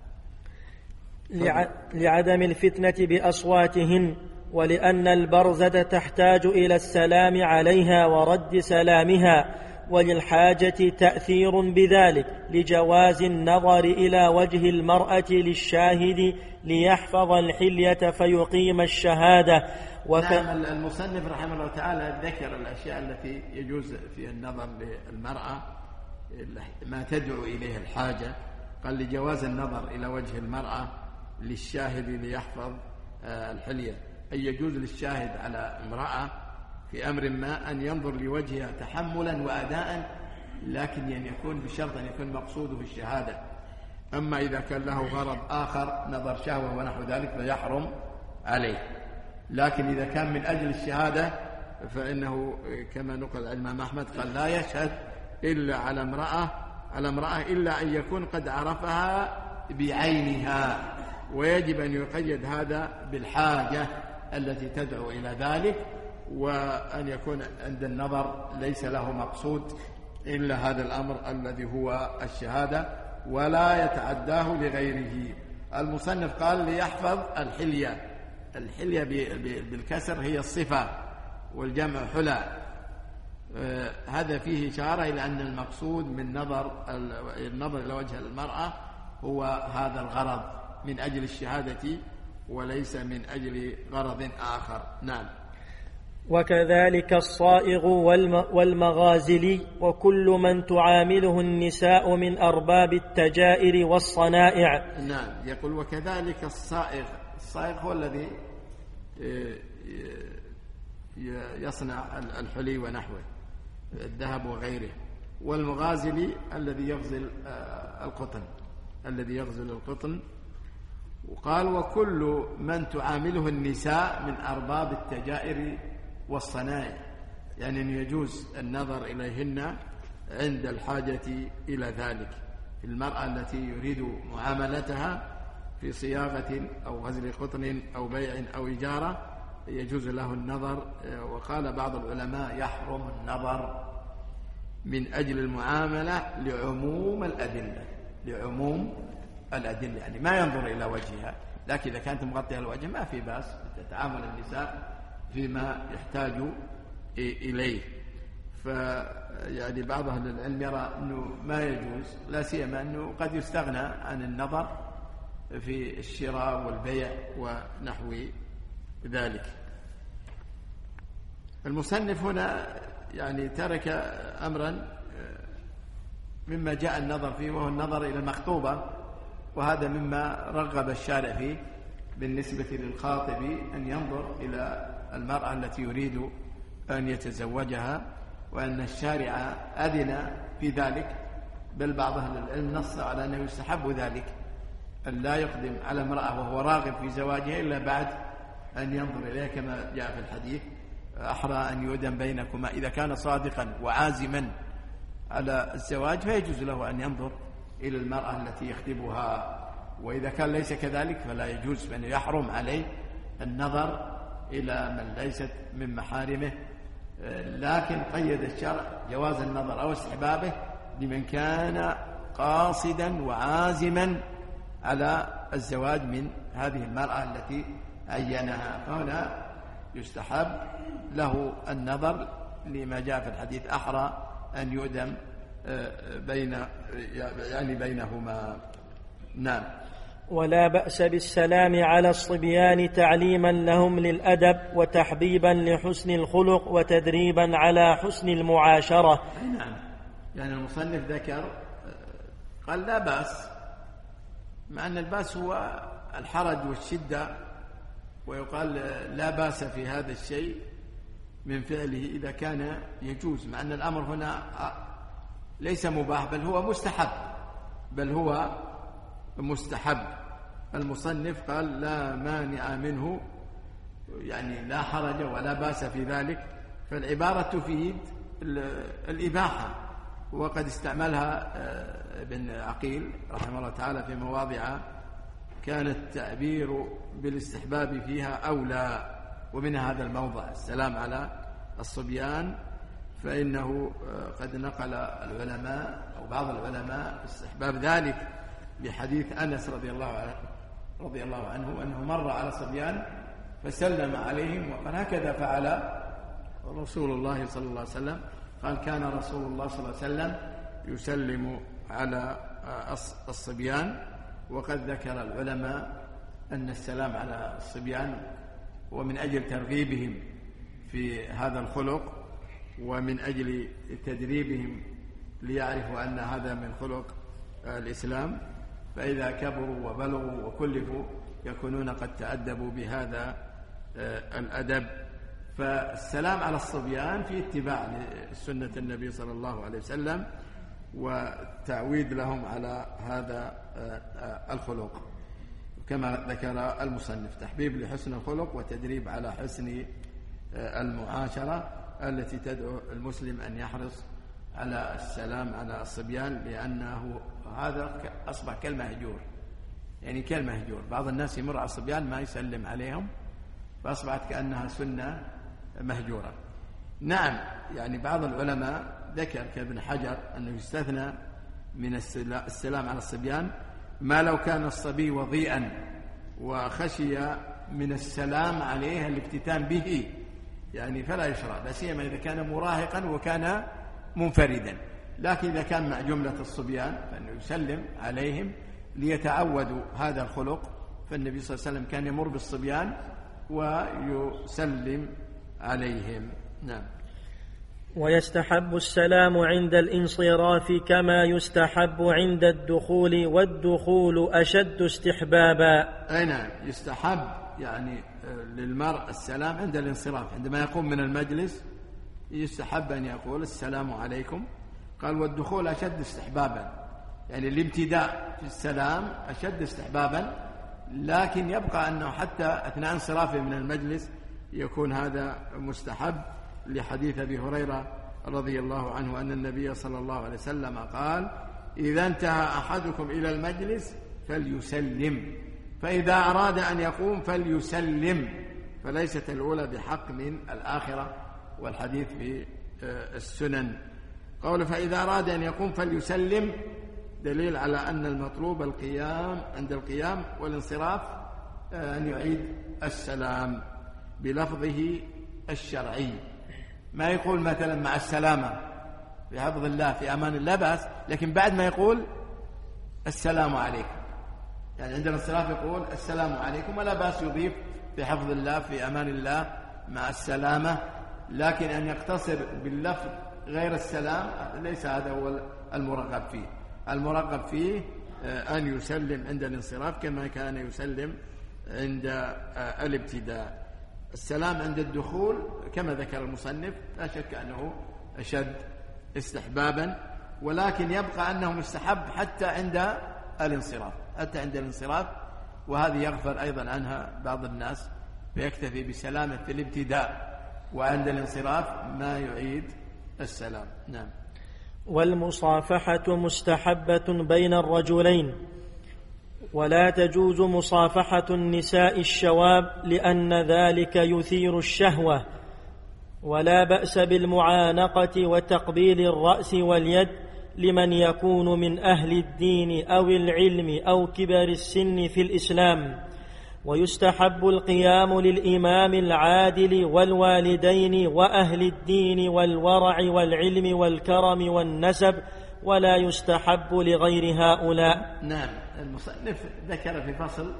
لعدم الفتنة بأصواتهن، ولأن البرزة تحتاج إلى السلام عليها ورد سلامها، وللحاجة تأثير بذلك لجواز النظر إلى وجه المرأة للشاهد ليحفظ الحلية فيقيم الشهادة. وك... نعم. المصنف رحمه الله تعالى ذكر الأشياء التي يجوز فيها النظر للمرأة ما تدعو إليه الحاجة، قال لجواز النظر إلى وجه المرأة للشاهد ليحفظ الحلية، أي يجوز للشاهد على امرأة في أمر ما أن ينظر لوجهها تحملا وأداء، لكن أن يكون بشرط أن يكون مقصوده الشهادة. أما إذا كان له غرض آخر نظر شهوة ونحو ذلك فيحرم عليه، لكن إذا كان من أجل الشهادة فإنه كما نقل الإمام أحمد قال لا يشهد إلا على امرأة على امرأة إلا أن يكون قد عرفها بعينها، ويجب أن يقيد هذا بالحاجة التي تدعو إلى ذلك، وأن يكون عند النظر ليس له مقصود إلا هذا الأمر الذي هو الشهادة، ولا يتعداه لغيره. المصنف قال ليحفظ الحلية، الحلية بالكسر هي الصفة والجمع حلى، هذا فيه إشارة إلى أن المقصود من نظر النظر إلى وجه المرأة هو هذا الغرض من أجل الشهادة وليس من أجل غرض آخر. نعم. وكذلك الصائغ والمغازلي وكل من تعامله النساء من أرباب التجائر والصنائع. نعم. يقول وكذلك الصائغ، الصائغ هو الذي يصنع الحلي ونحوه الذهب وغيره، والمغازلي الذي يغزل القطن الذي يغزل القطن. وقال وكل من تعامله النساء من أرباب التجائر والصنائع، يعني أن يجوز النظر إليهن عند الحاجة إلى ذلك. المرأة التي يريد معاملتها في صياغة أو غزل قطن أو بيع أو إجارة يجوز له النظر. وقال بعض العلماء يحرم النظر من أجل المعاملة لعموم الأدلة، لعموم الأدلة يعني ما ينظر إلى وجهها، لكن إذا كانت مغطية الوجه ما في بأس تتعامل النساء فيما يحتاج إليه. فيعني بعض أهل العلم يرى أنه ما يجوز، لا سيما أنه قد يستغنى عن النظر في الشراء والبيع ونحو ذلك. المصنف هنا يعني ترك أمرا مما جاء النظر فيه، وهو النظر إلى المخطوبة، وهذا مما رغب الشارع فيه بالنسبة للخاطب أن ينظر إلى المرأة التي يريد أن يتزوجها، وأن الشارع أذن في ذلك، بل بعض أهل العلم نص على أنه يستحب ذلك، أن لا يقدم على امرأة وهو راغب في زواجها إلا بعد أن ينظر إليها، كما جاء في الحديث أحرى أن يؤذن بينكما. إذا كان صادقا وعازما على الزواج فيجوز له أن ينظر إلى المرأة التي يخطبها. وإذا كان ليس كذلك فلا يجوز، فإنه يحرم عليه النظر إلى من ليست من محارمه. لكن قيد الشرع جواز النظر أو استحبابه لمن كان قاصدا وعازما على الزواج من هذه المرأة التي عينها، فهنا يستحب له النظر لما جاء في الحديث أحرى أن يؤدم بين يعني بينهما. نعم. ولا بأس بالسلام على الصبيان تعليما لهم للأدب وتحبيبا لحسن الخلق وتدريبا على حسن المعاشرة. نعم، يعني المصنف ذكر قال لا بأس، مع أن الباس هو الحرج والشدة، ويقال لا بأس في هذا الشيء من فعله إذا كان يجوز، مع أن الأمر هنا ليس مباح بل هو مستحب، بل هو مستحب. المصنف قال لا مانع منه، يعني لا حرج ولا باس في ذلك، فالعبارة تفيد الإباحة، وقد استعملها ابن عقيل رحمه الله تعالى في مواضع كان التعبير بالاستحباب فيها أولى، ومن هذا الموضع السلام على الصبيان، فإنه قد نقل العلماء أو بعض العلماء استحباب ذلك بحديث أنس رضي الله عنه رضي الله عنه أنه مر على صبيان فسلم عليهم، وقال هكذا فعل رسول الله صلى الله عليه وسلم. قال كان رسول الله صلى الله عليه وسلم يسلم على الصبيان. وقد ذكر العلماء أن السلام على الصبيان ومن أجل ترغيبهم في هذا الخلق، ومن أجل تدريبهم ليعرفوا أن هذا من خلق الإسلام، فإذا كبروا وبلغوا وكلفوا يكونون قد تأدبوا بهذا الأدب. فالسلام على الصبيان في اتباع لسنة النبي صلى الله عليه وسلم، وتعويد لهم على هذا الخلق كما ذكر المصنف، تحبيب لحسن الخلق وتدريب على حسن المعاشرة التي تدعو المسلم أن يحرص على السلام على الصبيان، لأنه هذا أصبح كالمهجور، يعني كالمهجور. بعض الناس يمر على الصبيان ما يسلم عليهم، فأصبحت كأنها سنة مهجورة. نعم، يعني بعض العلماء ذكر كابن حجر أنه يستثنى من السلام على الصبيان ما لو كان الصبي وضيئا وخشي من السلام عليه الافتتان به، يعني فلا يشرع، لا سيما إذا كان مراهقا وكان منفردا. لكن إذا كان مع جملة الصبيان فإنه يسلم عليهم ليتعودوا هذا الخلق، فالنبي صلى الله عليه وسلم كان يمر بالصبيان ويسلم عليهم. نعم. ويستحب السلام عند الانصراف كما يستحب عند الدخول، والدخول أشد استحبابا. أي نعم، يستحب يعني للمرء السلام عند الانصراف، عندما يقوم من المجلس يستحب أن يقول السلام عليكم. قال والدخول أشد استحبابا، يعني الابتداء في السلام أشد استحبابا، لكن يبقى أنه حتى أثناء انصرافه من المجلس يكون هذا مستحب، لحديث أبي هريرة رضي الله عنه أن النبي صلى الله عليه وسلم قال إذا انتهى أحدكم إلى المجلس فليسلم، فإذا أراد أن يقوم فليسلم، فليست الأولى بحق من الآخرة، والحديث في السنن. قوله فإذا أراد أن يقوم فليسلم دليل على أن المطلوب القيام عند القيام، والانصراف أن يعيد السلام بلفظه الشرعي، ما يقول مثلا مع السلامة في حفظ الله في أمان الله بأس، لكن بعد ما يقول السلام عليكم، يعني عند الانصراف يقول السلام عليكم، ولا بأس يضيف في حفظ الله في أمان الله مع السلامة، لكن أن يقتصر باللفظ غير السلام ليس هذا هو المرغب فيه. المرغب فيه أن يسلم عند الانصراف كما كان يسلم عند الابتداء. السلام عند الدخول كما ذكر المصنف لا شك أنه أشد استحبابا، ولكن يبقى أنه مستحب حتى عند الانصراف، حتى عند الانصراف، وهذه يغفر أيضا عنها بعض الناس، فيكتفي بسلامة في الابتداء، وعند الانصراف ما يعيد السلام. نعم. والمصافحة مستحبة بين الرجلين، ولا تجوز مصافحة النساء الشواب لأن ذلك يثير الشهوة. ولا بأس بالمعانقة وتقبيل الرأس واليد لمن يكون من أهل الدين أو العلم أو كبر السن في الإسلام. ويستحب القيام للإمام العادل والوالدين وأهل الدين والورع والعلم والكرم والنسب، ولا يستحب لغير هؤلاء. نعم. المصنف ذكر في فصل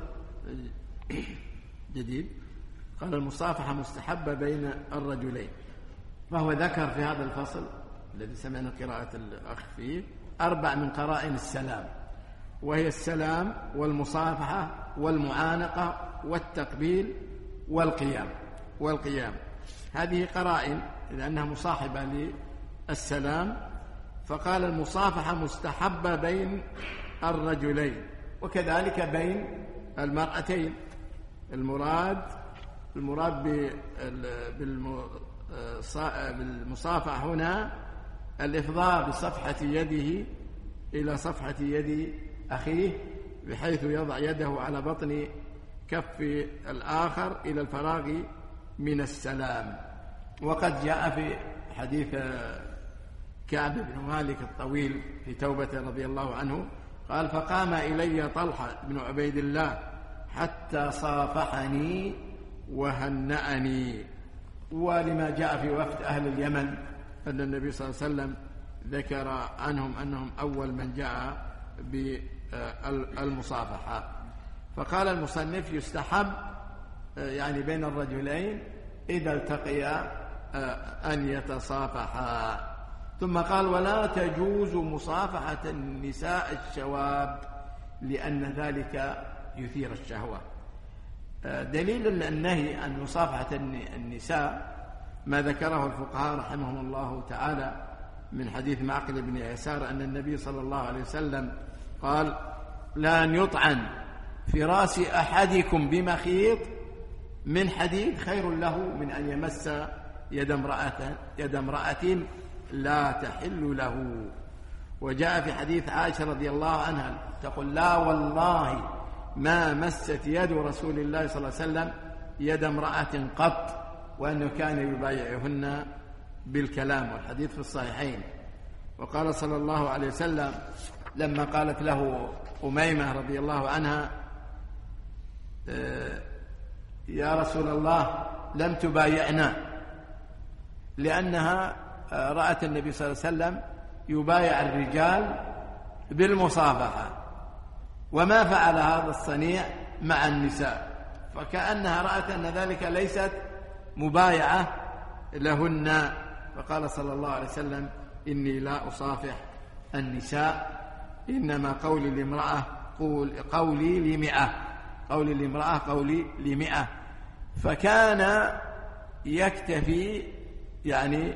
جديد قال المصافحة مستحبة بين الرجلين، فهو ذكر في هذا الفصل الذي سمعنا قراءة الأخ فيه أربع من قرائن السلام، وهي السلام والمصافحة والمعانقة والتقبيل والقيام والقيام هذه قرائن لأنها مصاحبة للسلام. فقال المصافحة مستحبة بين الرجلين وكذلك بين المرأتين. المراد المراد بالمصافحة هنا الإفضاء بصفحة يده إلى صفحة يد أخيه بحيث يضع يده على بطن كف الآخر إلى الفراغ من السلام. وقد جاء في حديث كعب بن مالك الطويل في توبة رضي الله عنه قال فقام إلي طلحة بن عبيد الله حتى صافحني وهنأني. ولما جاء في وفد أهل اليمن أن النبي صلى الله عليه وسلم ذكر عنهم أنهم أول من جاء بالمصافحة. فقال المصنف يستحب يعني بين الرجلين إذا التقيا أن يتصافحا. ثم قال ولا تجوز مصافحة النساء الشواب لأن ذلك يثير الشهوة. دليل النهي عن مصافحة النساء ما ذكره الفقهاء رحمهم الله تعالى من حديث معقل بن يسار أن النبي صلى الله عليه وسلم قال لأن يطعن في رأس أحدكم بمخيط من حديد خير له من أن يمس يد امرأة, يد امرأة لا تحل له. وجاء في حديث عائشة رضي الله عنها تقول لا والله ما مست يد رسول الله صلى الله عليه وسلم يد امرأة قط، وأنه كان يبايعهن بالكلام، والحديث في الصحيحين. وقال صلى الله عليه وسلم لما قالت له أميمة رضي الله عنها يا رسول الله لم تبايعنا، لأنها رأت النبي صلى الله عليه وسلم يبايع الرجال بالمصافحة وما فعل هذا الصنيع مع النساء، فكأنها رأت أن ذلك ليست مبايعة لهن. فقال صلى الله عليه وسلم إني لا أصافح النساء، إنما قولي لامرأة قول قولي لمئة، قولي لامرأة قولي لمئة. فكان يكتفي يعني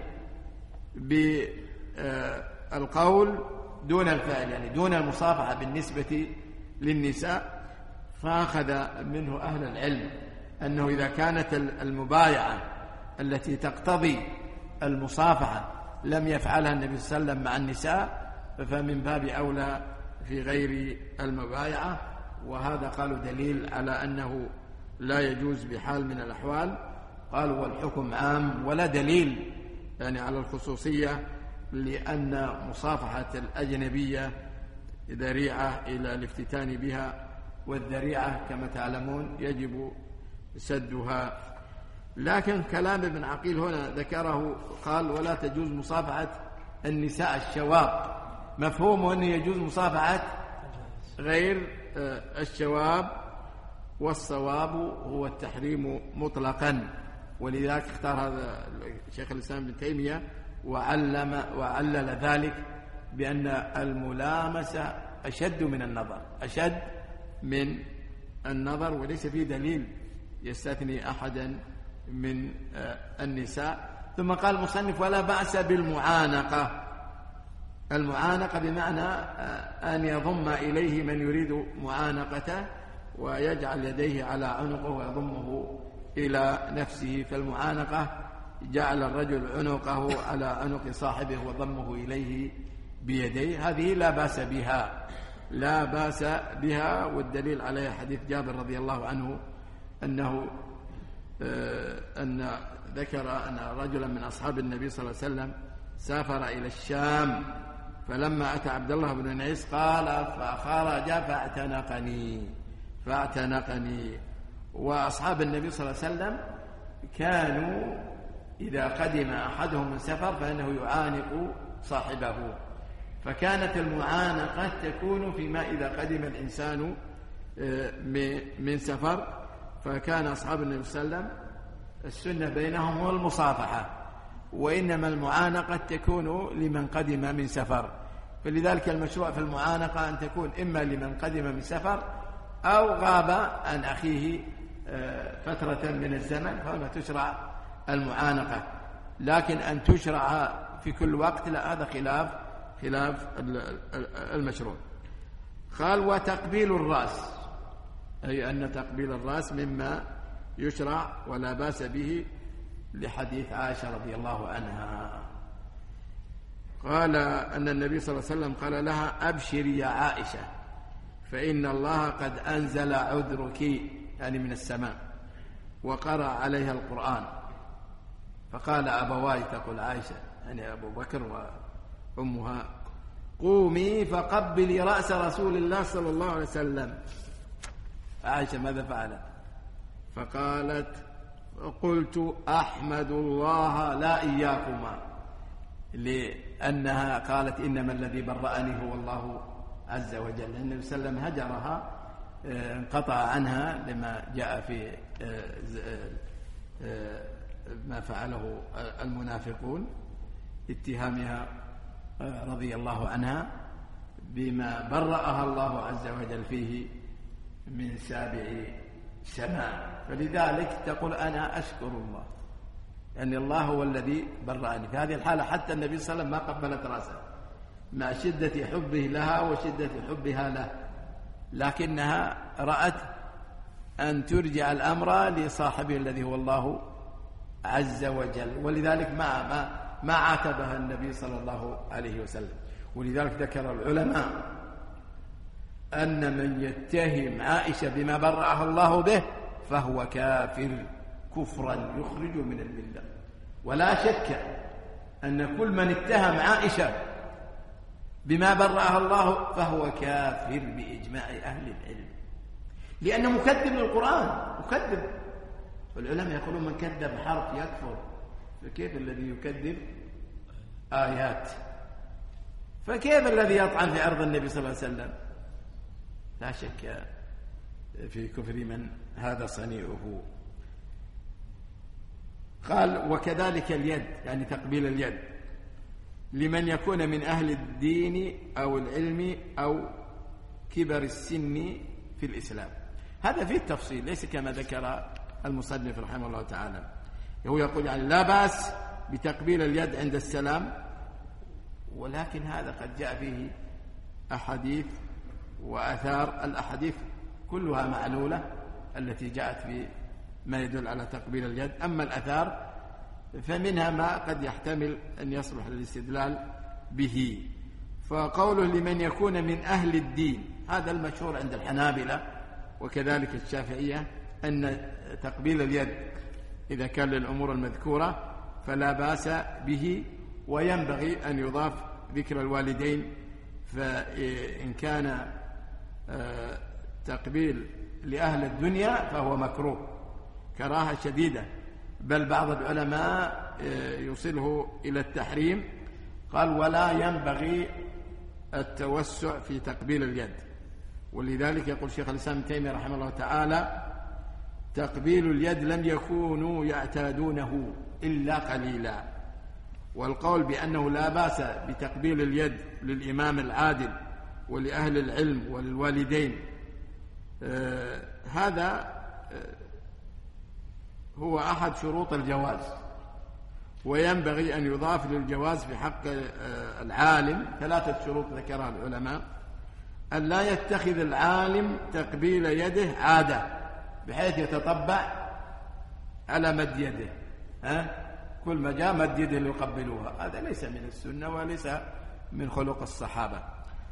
بالقول دون الفعل، يعني دون المصافحة بالنسبة للنساء. فأخذ منه أهل العلم أنه إذا كانت المبايعة التي تقتضي المصافحة لم يفعلها النبي صلى الله عليه وسلم مع النساء فمن باب أولى في غير المبايعة. وهذا قالوا دليل على أنه لا يجوز بحال من الأحوال. قالوا والحكم عام ولا دليل يعني على الخصوصية، لأن مصافحة الأجنبية ذريعة إلى الافتتان بها، والذريعة كما تعلمون يجب سدها. لكن كلام ابن عقيل هنا ذكره قال ولا تجوز مصافحة النساء الشواب، مفهوم أنه يجوز مصافحة غير الشواب، والصواب هو التحريم مطلقا. ولذلك اختار هذا شيخ الإسلام ابن تيمية وعلم وعلل ذلك بأن الملامسة أشد من النظر، أشد من النظر، وليس فيه دليل يستثني أحدا من النساء. ثم قال المصنف ولا بأس بالمعانقة. المعانقة بمعنى أن يضم إليه من يريد معانقته ويجعل يديه على عنقه ويضمه إلى نفسه. فالمعانقة جعل الرجل عنقه على عنق صاحبه وضمه إليه بيديه، هذه لا بأس بها لا بأس بها. والدليل عليها حديث جابر رضي الله عنه أنه أن ذكر أن رجلا من أصحاب النبي صلى الله عليه وسلم سافر إلى الشام، فلما أتى عبد الله بن أنيس قال فخرج فاعتنقني فاعتنقني وأصحاب النبي صلى الله عليه وسلم كانوا إذا قدم أحدهم من سفر فإنه يعانق صاحبه، فكانت المعانقة تكون فيما إذا قدم الإنسان من سفر، فكان أصحاب النبي صلى الله عليه وسلم السنة بينهم هو المصافحة، وإنما المعانقة تكون لمن قدم من سفر. فلذلك المشروع في المعانقة أن تكون إما لمن قدم من سفر أو غاب عن أخيه فترة من الزمن، فهنا تشرع المعانقة. لكن أن تشرع في كل وقت لا، هذا خلاف خلاف المشروع. قال وتقبيل الرأس، أي أن تقبيل الرأس مما يشرع ولا بأس به، لحديث عائشة رضي الله عنها قال أن النبي صلى الله عليه وسلم قال لها أبشري يا عائشة فإن الله قد أنزل عذرك، يعني من السماء، وقرأ عليها القرآن. فقال أبواي، تقول عائشة يعني أبو بكر وأمها، قومي فقبلي رأس رسول الله صلى الله عليه وسلم. عائشة ماذا فعلت؟ فقالت قلت أحمد الله لا إياكما، لأنها قالت إنما الذي برأني هو الله عز وجل. النبي صلى الله عليه وسلم هجرها، انقطع عنها لما جاء في ما فعله المنافقون، اتهامها رضي الله عنها بما برأها الله عز وجل فيه من سابع سماء. فلذلك تقول أنا أشكر الله، أن يعني الله هو الذي برأني. في هذه الحالة حتى النبي صلى الله عليه وسلم ما قبلت رأسه مع شدة حبه لها وشدة حبها له، لكنها رأت أن ترجع الأمر لصاحبه الذي هو الله عز وجل، ولذلك ما ما ما عاتبها النبي صلى الله عليه وسلم. ولذلك ذكر العلماء أن من يتهم عائشة بما برأها الله به فهو كافر كفرا يخرج من الملة. ولا شك أن كل من اتهم عائشة بما برأها الله فهو كافر بإجماع أهل العلم، لأنه مكذب للقرآن، مكذب. والعلماء يقولون من كذب حرف يكفر، فكيف الذي يكذب آيات؟ فكيف الذي يطعن في عرض النبي صلى الله عليه وسلم؟ لا شك في كفر من هذا صنيعه. قال وكذلك اليد، يعني تقبيل اليد، لمن يكون من أهل الدين أو العلم أو كبر السن في الإسلام. هذا فيه التفصيل، ليس كما ذكر المصنف رحمه الله تعالى. هو يقول يعني لا بأس بتقبيل اليد عند السلام، ولكن هذا قد جاء فيه أحاديث وآثار. الأحاديث كلها معلولة التي جاءت في ما يدل على تقبيل اليد، أما الآثار فمنها ما قد يحتمل أن يصلح للاستدلال به. فقوله لمن يكون من أهل الدين، هذا المشهور عند الحنابلة وكذلك الشافعية، أن تقبيل اليد إذا كان للأمور المذكورة فلا بأس به، وينبغي أن يضاف ذكر الوالدين. فإن كان تقبيل لأهل الدنيا فهو مكروه كراهة شديدة، بل بعض العلماء يوصله إلى التحريم. قال ولا ينبغي التوسع في تقبيل اليد. ولذلك يقول شيخ الإسلام ابن تيمية رحمه الله تعالى تقبيل اليد لم يكونوا يعتادونه إلا قليلا. والقول بأنه لا بأس بتقبيل اليد للإمام العادل ولأهل العلم وللوالدين، آه هذا آه هو أحد شروط الجواز، وينبغي أن يضاف للجواز في حق آه العالم ثلاثة شروط ذكرها العلماء: أن لا يتخذ العالم تقبيل يده عادة بحيث يتطبع على مد يده، ها؟ كل ما جاء مد يده ليقبلوها، هذا ليس من السنة وليس من خلق الصحابة.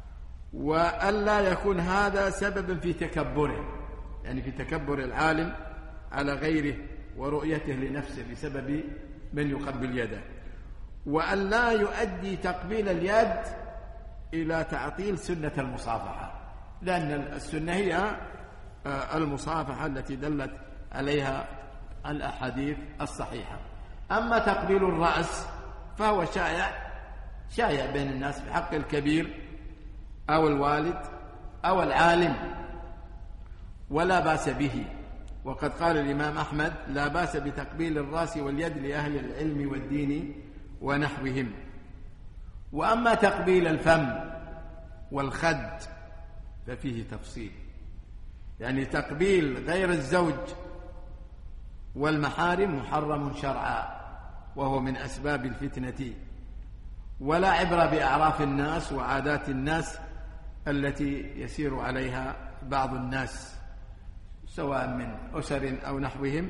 وألا يكون هذا سببا في تكبره، يعني في تكبر العالم على غيره ورؤيته لنفسه بسبب من يقبل يده، وألا يؤدي تقبيل اليد إلى تعطيل سنة المصافحة، لأن السنة هي المصافحة التي دلت عليها الأحاديث الصحيحة. أما تقبيل الرأس فهو شائع شائع بين الناس في حق الكبير أو الوالد أو العالم، ولا بأس به، وقد قال الإمام أحمد: لا بأس بتقبيل الرأس واليد لأهل العلم والدين ونحوهم. وأما تقبيل الفم والخد ففيه تفصيل، يعني تقبيل غير الزوج والمحارم محرم شرعا، وهو من أسباب الفتنة، ولا عبرة بأعراف الناس وعادات الناس التي يسير عليها بعض الناس سواء من أسر أو نحوهم،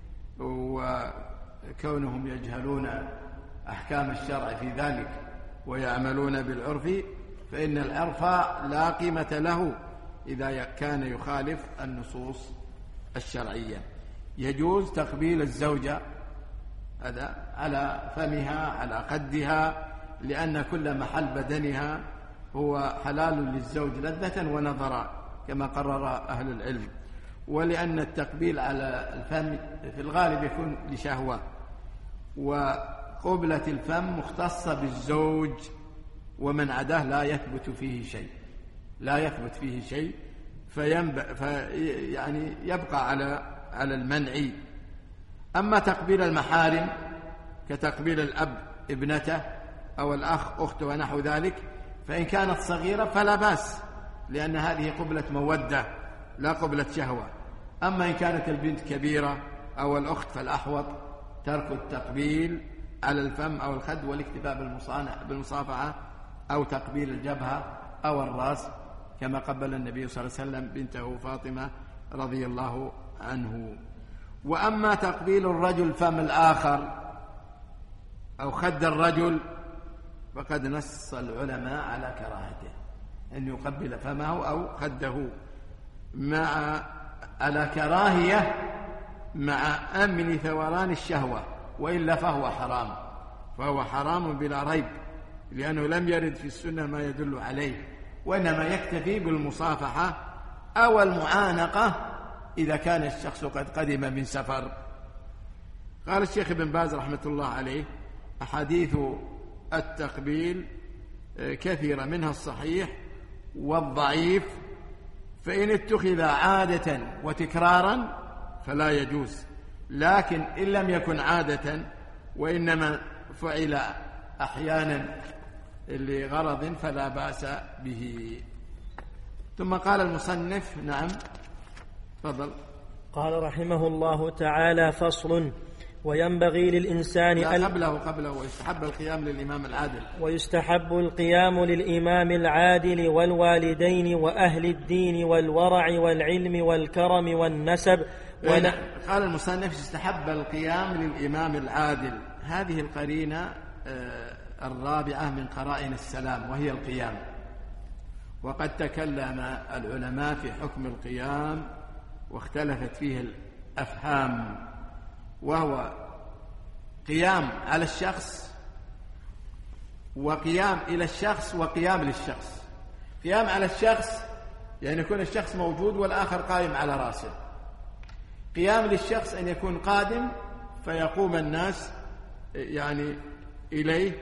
وكونهم يجهلون أحكام الشرع في ذلك ويعملون بالعرف، فإن العرف لا قيمة له إذا كان يخالف النصوص الشرعية. يجوز تقبيل الزوجة هذا على فمها على قدها، لأن كل محل بدنها هو حلال للزوج لذة ونظرا كما قرر أهل العلم، ولأن التقبيل على الفم في الغالب يكون لشهوة، وقبلة الفم مختصة بالزوج، ومن عداه لا يثبت فيه شيء لا يثبت فيه شيء فينبع في يعني يبقى على على المنع. أما تقبيل المحارم كتقبيل الأب ابنته أو الأخ أخته ونحو ذلك، فإن كانت صغيرة فلا بأس، لأن هذه قبلة مودة لا قبلة شهوة. أما إن كانت البنت كبيرة أو الأخت فالأحوط ترك التقبيل على الفم أو الخد والاكتفاء بالمصافحة أو تقبيل الجبهة أو الرأس، كما قبل النبي صلى الله عليه وسلم بنته فاطمة رضي الله عنه. وأما تقبيل الرجل فم الآخر أو خد الرجل فقد نص العلماء على كراهته أن يقبل فمه أو خده، مع على كراهية مع أمن ثوران الشهوة، وإلا فهو حرام فهو حرام بلا ريب، لأنه لم يرد في السنة ما يدل عليه، وإنما يكتفي بالمصافحة أو المعانقة إذا كان الشخص قد قدم من سفر. قال الشيخ ابن باز رحمة الله عليه: أحاديث التقبيل كثيرة، منها الصحيح والضعيف، فإن اتخذ عادة وتكرارا فلا يجوز، لكن إن لم يكن عادة وإنما فعل أحيانا لغرض فلا بأس به. ثم قال المصنف: نعم تفضل. قال رحمه الله تعالى: فصل: وينبغي للإنسان أن قبله قبله ويستحب القيام للإمام العادل ويستحب القيام للإمام العادل والوالدين وأهل الدين والورع والعلم والكرم والنسب. ون... قال المصنف: يستحب القيام للإمام العادل. هذه القرينة الرابعة من قرائن السلام، وهي القيام. وقد تكلم العلماء في حكم القيام واختلفت فيه الأفهام، وهو قيام على الشخص وقيام إلى الشخص وقيام للشخص. قيام على الشخص يعني يكون الشخص موجود والآخر قائم على رأسه. قيام للشخص أن يكون قادم فيقوم الناس يعني إليه.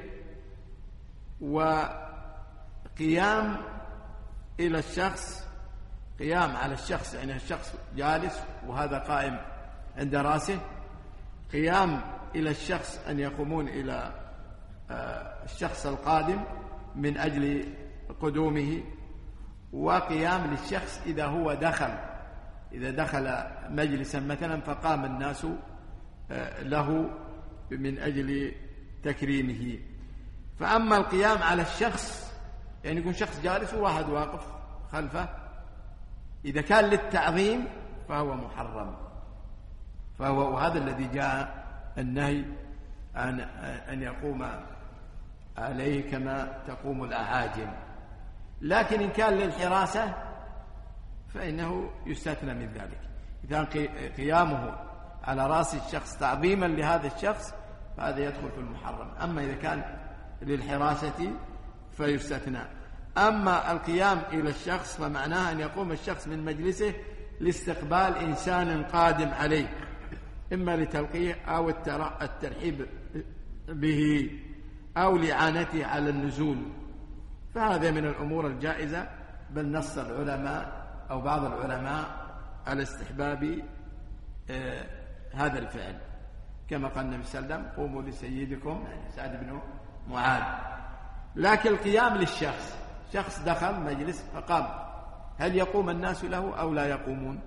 وقيام إلى الشخص قيام على الشخص يعني الشخص جالس وهذا قائم عند رأسه. قيام إلى الشخص أن يقومون إلى الشخص القادم من أجل قدومه. وقيام للشخص إذا هو دخل إذا دخل مجلسا مثلا فقام الناس له من أجل تكريمه. فأما القيام على الشخص يعني يكون شخص جالس وواحد واقف خلفه، إذا كان للتعظيم فهو محرم، فهو وهذا الذي جاء النهي عن أن يقوم عليه كما تقوم الأعاجم. لكن إن كان للحراسة فإنه يستثنى من ذلك. إذا قيامه على رأس الشخص تعظيما لهذا الشخص فهذا يدخل في المحرم. أما إذا كان للحراسة فيستثنى. أما القيام إلى الشخص فمعناه أن يقوم الشخص من مجلسه لاستقبال إنسان قادم عليه، إما لتلقيه أو الترحيب به أو لإعانته على النزول، فهذا من الأمور الجائزة. بل نص العلماء أو بعض العلماء على استحباب آه هذا الفعل، كما قال النبي صلى الله عليه وسلم قوموا لسيدكم يعني سعد بن معاذ. لكن القيام للشخص، شخص دخل مجلس فقام، هل يقوم الناس له أو لا يقومون؟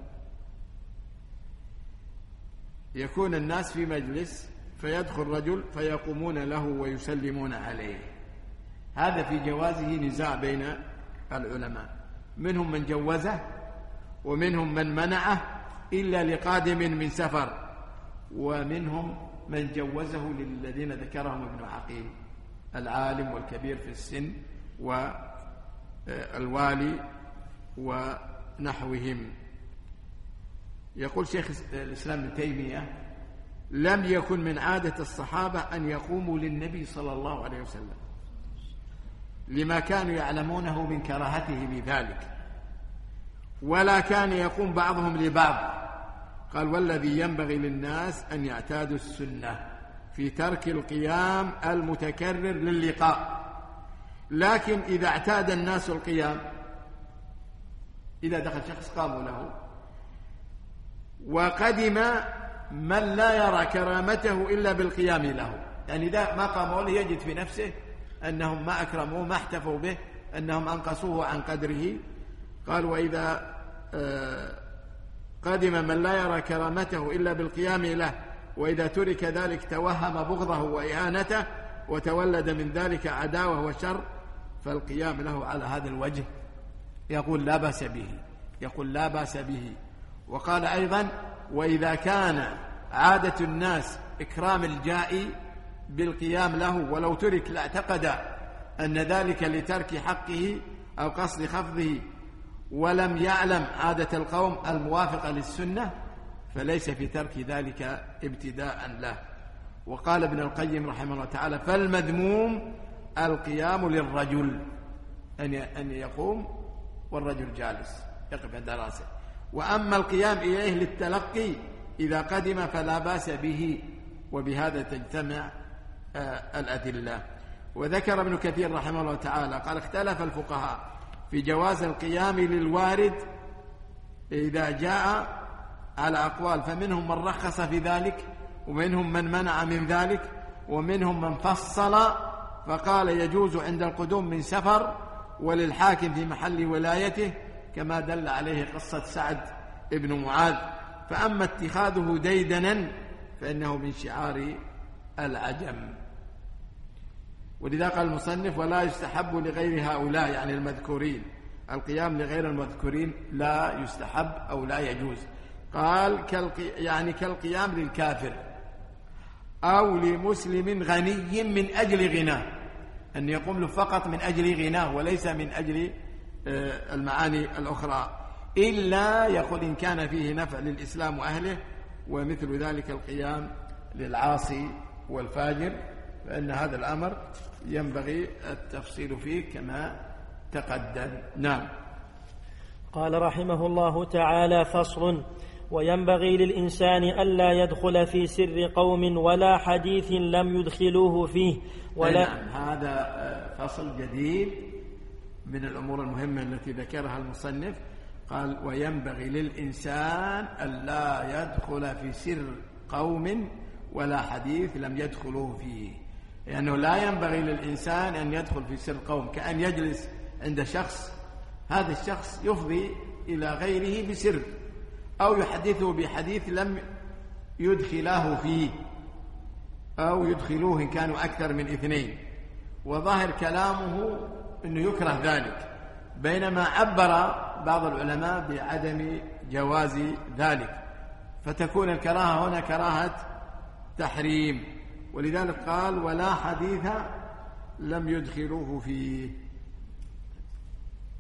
يكون الناس في مجلس فيدخل رجل فيقومون له ويسلمون عليه، هذا في جوازه نزاع بين العلماء، منهم من جوزه ومنهم من منعه إلا لقادم من سفر، ومنهم من جوزه للذين ذكرهم ابن عقيل، العالم والكبير في السن والوالي ونحوهم. يقول شيخ الإسلام ابن تيمية: لم يكن من عادة الصحابة أن يقوموا للنبي صلى الله عليه وسلم لما كانوا يعلمونه من كراهته بذلك، ولا كان يقوم بعضهم لبعض. قال: والذي ينبغي للناس أن يعتادوا السنة في ترك القيام المتكرر للقاء. لكن إذا اعتاد الناس القيام، إذا دخل شخص قاموا له، وقدم من لا يرى كرامته إلا بالقيام له، يعني إذا ما قاموا له يجد في نفسه أنهم ما أكرموه ما احتفوا به، أنهم أنقصوه عن قدره. قال: وإذا قدم من لا يرى كرامته إلا بالقيام له، وإذا ترك ذلك توهم بغضه وإهانته وتولد من ذلك عداوة وشر، فالقيام له على هذا الوجه يقول لا بأس به، يقول لا بأس به. وقال أيضا: وإذا كان عادة الناس إكرام الجائي بالقيام له ولو ترك لاعتقد أن ذلك لترك حقه أو قصد خفضه، ولم يعلم عادة القوم الموافقة للسنة، فليس في ترك ذلك ابتداء له. وقال ابن القيم رحمه الله تعالى: فالمذموم القيام للرجل، أن يقوم والرجل جالس يقف عند رأسه. وأما القيام إليه للتلقي إذا قدم فلا بأس به، وبهذا تجتمع الأدلة. وذكر ابن كثير رحمه الله تعالى قال: اختلف الفقهاء في جواز القيام للوارد إذا جاء على أقوال، فمنهم من رخص في ذلك، ومنهم من منع من ذلك، ومنهم من فصل فقال يجوز عند القدوم من سفر وللحاكم في محل ولايته، كما دل عليه قصة سعد ابن معاذ. فأما اتخاذه ديدنا فإنه من شعار العجم. ولذا قال المصنف: ولا يستحب لغير هؤلاء، يعني المذكورين، القيام لغير المذكورين لا يستحب أو لا يجوز. قال كالقي... يعني كالقيام للكافر أو لمسلم غني من أجل غناه، أن يقوم له فقط من أجل غناه وليس من أجل المعاني الأخرى، إلا يقول إن كان فيه نفع للإسلام وأهله، ومثل ذلك القيام للعاصي والفاجر، فإن هذا الأمر ينبغي التفصيل فيه كما تقدم. نعم. قال رحمه الله تعالى: فصل: وينبغي للإنسان ألا يدخل في سر قوم ولا حديث لم يدخلوه فيه ولا. نعم، هذا فصل جديد من الأمور المهمة التي ذكرها المصنف. قال: وينبغي للإنسان ألا يدخل في سر قوم ولا حديث لم يدخلوه فيه، لأنه لا ينبغي للإنسان أن يدخل في سر قوم، كأن يجلس عند شخص، هذا الشخص يفضي إلى غيره بسر، أو يحدثه بحديث لم يدخلاه فيه، أو يدخلوه إن كانوا أكثر من اثنين، وظاهر كلامه أنه يكره ذلك، بينما عبر بعض العلماء بعدم جواز ذلك، فتكون الكراهة هنا كراهة تحريم. ولذلك قال: ولا حديث لم يدخلوه فيه.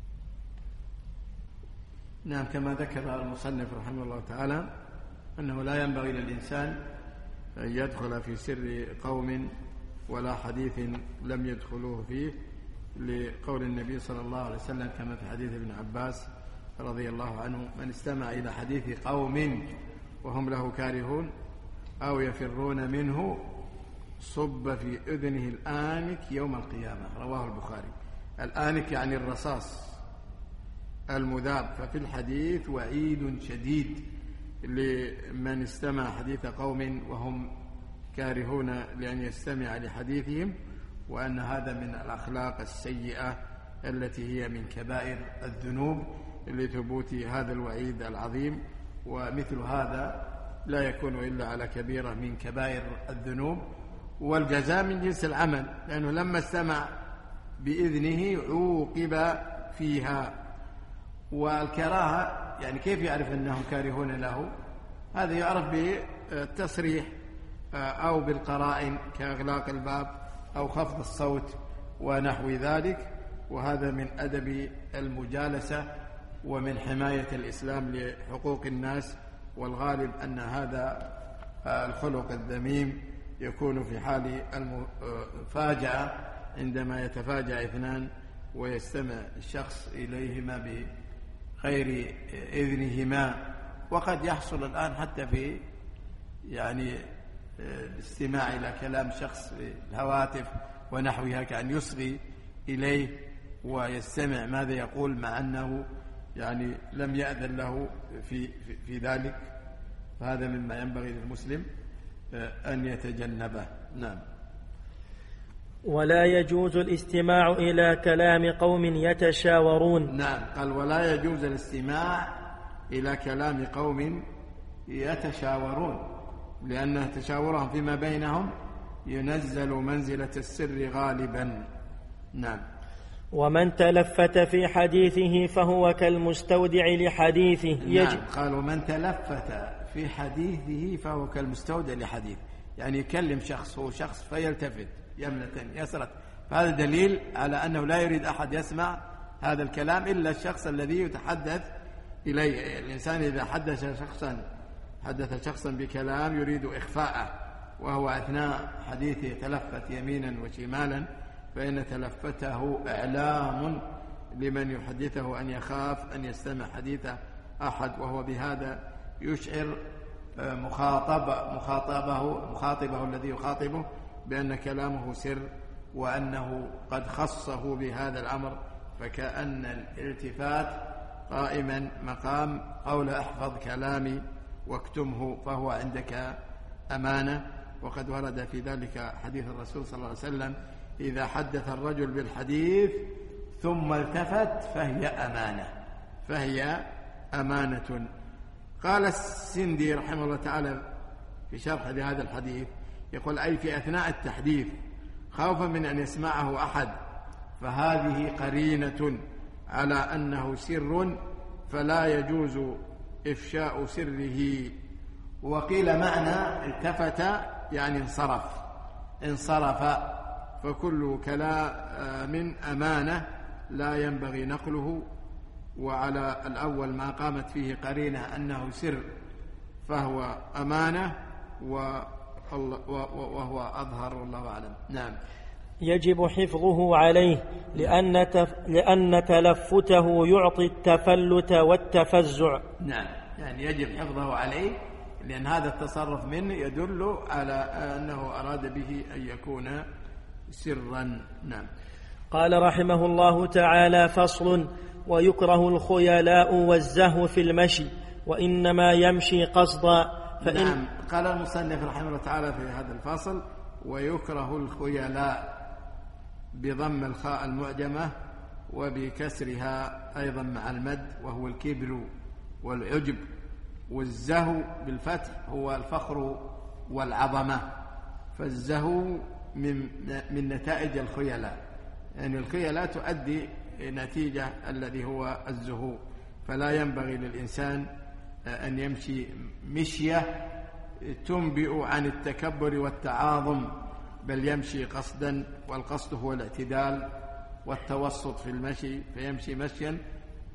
نعم، كما ذكر المصنف رحمه الله تعالى أنه لا ينبغي للإنسان أن يدخل في سر قوم ولا حديث لم يدخلوه فيه، لقول النبي صلى الله عليه وسلم كما في حديث ابن عباس رضي الله عنه: من استمع إلى حديث قوم وهم له كارهون أو يفرون منه صب في أذنه الآنك يوم القيامة. رواه البخاري. الآنك يعني الرصاص المذاب. ففي الحديث وعيد شديد لمن استمع حديث قوم وهم كارهون لأن يستمع لحديثهم، وأن هذا من الأخلاق السيئة التي هي من كبائر الذنوب لثبوت هذا الوعيد العظيم. ومثل هذا لا يكون إلا على كبيرة من كبائر الذنوب، والجزاء من جنس العمل، لأنه لما استمع بإذنه عوقب فيها. والكراهة يعني كيف يعرف أنهم كارهون له؟ هذا يعرف بالتصريح أو بالقرائن كإغلاق الباب أو خفض الصوت ونحو ذلك. وهذا من أدب المجالسة ومن حماية الإسلام لحقوق الناس. والغالب أن هذا الخلق الذميم يكون في حال المفاجأة، عندما يتفاجأ اثنان ويستمع الشخص إليهما بغير إذنهما. وقد يحصل الآن حتى في يعني الاستماع إلى كلام شخص في الهواتف ونحوها، كأن يصغي إليه ويستمع ماذا يقول، مع أنه يعني لم يأذن له في, في, في ذلك. فهذا مما ينبغي للمسلم أن يتجنبه. نعم. ولا يجوز الاستماع إلى كلام قوم يتشاورون. نعم، قال ولا يجوز الاستماع إلى كلام قوم يتشاورون، لأن تشاورهم فيما بينهم ينزل منزلة السر غالبا. نعم. ومن تلفت في حديثه فهو كالمستودع لحديثه. نعم، قال ومن تلفت في حديثه فهو كالمستودع لحديثه، يعني يكلم شخص هو شخص فيلتفت يمنة يسرة، فهذا دليل على أنه لا يريد أحد يسمع هذا الكلام إلا الشخص الذي يتحدث إليه. الإنسان إذا حدث شخصا حدث شخصا بكلام يريد إخفاءه، وهو أثناء حديثه يتلفت يمينا وشمالا، فإن تلفته إعلام لمن يحدثه أن يخاف أن يستمع حديث أحد، وهو بهذا يشعر مخاطب مخاطبه مخاطبه الذي يخاطبه بأن كلامه سر، وأنه قد خصه بهذا الأمر، فكأن الالتفات قائما مقام قول احفظ كلامي واكتمه فهو عندك أمانة. وقد ورد في ذلك حديث الرسول صلى الله عليه وسلم: إذا حدث الرجل بالحديث ثم التفت فهي أمانة فهي أمانة. قال السندي رحمه الله تعالى في شرح لهذا الحديث، يقول: أي في أثناء التحديث خوفا من أن يسمعه أحد، فهذه قرينة على أنه سر فلا يجوز إفشاء سره. وقيل معنى التفت يعني انصرف انصرف فكل كلام أمانة لا ينبغي نقله. وعلى الأول ما قامت فيه قرينة أنه سر فهو أمانة، وهو أظهر والله أعلم. نعم. يجب حفظه عليه لأن, تف... لأن تلفته يعطي التفلت والتفزع. نعم، يعني يجب حفظه عليه، لأن هذا التصرف منه يدل على أنه أراد به أن يكون سرا. نعم. قال رحمه الله تعالى: فصل: ويكره الخيلاء والزهو في المشي، وإنما يمشي قصدا. فإن نعم. قال المصنف رحمه الله تعالى في هذا الفصل: ويكره الخيلاء بضم الخاء المعجمة وبكسرها أيضا مع المد، وهو الكبر والعجب. والزهو بالفتح هو الفخر والعظمة. فالزهو من, من نتائج الخيلاء، يعني الخيلاء تؤدي نتيجة الذي هو الزهو، فلا ينبغي للإنسان أن يمشي مشية تنبئ عن التكبر والتعاظم، بل يمشي قصدا، والقصد هو الاعتدال والتوسط في المشي، فيمشي مشيا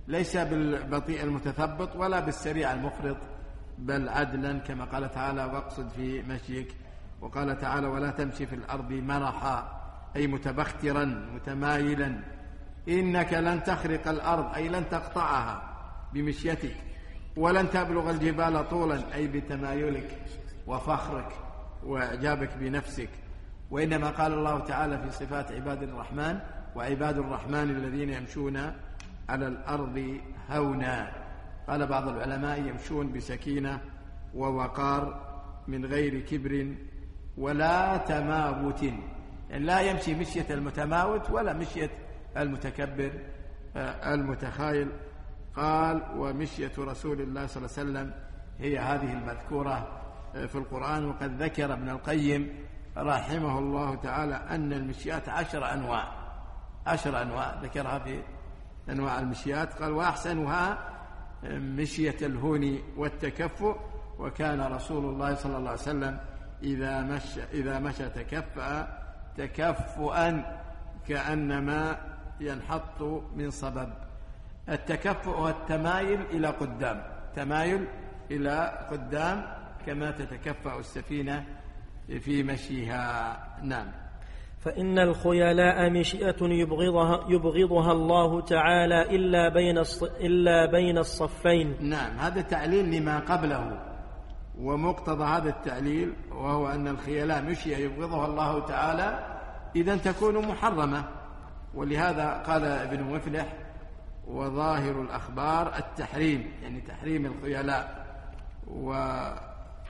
ليس بالبطيء المتثبط ولا بالسريع المفرط، بل عدلا كما قال تعالى واقصد في مشيك. وقال تعالى ولا تمشي في الأرض مرحا، أي متبخترا متمايلا، إنك لن تخرق الأرض أي لن تقطعها بمشيتك، ولن تبلغ الجبال طولا أي بتمايلك وفخرك وإعجابك بنفسك. وإنما قال الله تعالى في صفات عباد الرحمن وعباد الرحمن الذين يمشون على الأرض هونا. قال بعض العلماء يمشون بسكينة ووقار من غير كبر ولا تماوت، يعني لا يمشي مشية المتماوت ولا مشية المتكبر المتخايل. قال ومشية رسول الله صلى الله عليه وسلم هي هذه المذكورة في القرآن. وقد ذكر ابن القيم رحمه الله تعالى أن المشيات عشر أنواع، عشر أنواع ذكرها في أنواع المشيات. قال وأحسنها مشية الهون والتكفؤ، وكان رسول الله صلى الله عليه وسلم إذا مشى, إذا مشى تكفأ تكفؤا كأنما ينحط من صبب. التكفؤ هو التمايل إلى قدام، تمايل إلى قدام كما تتكفأ السفينة في مشيها. نعم. فإن الخيلاء مشيئة يبغضها, يبغضها الله تعالى إلا بين, إلا بين الصفين. نعم، هذا تعليل لما قبله، ومقتضى هذا التعليل وهو أن الخيلاء مشيئة يبغضها الله تعالى إذا تكون محرمة. ولهذا قال ابن مفلح وظاهر الأخبار التحريم، يعني تحريم الخيلاء، وعزى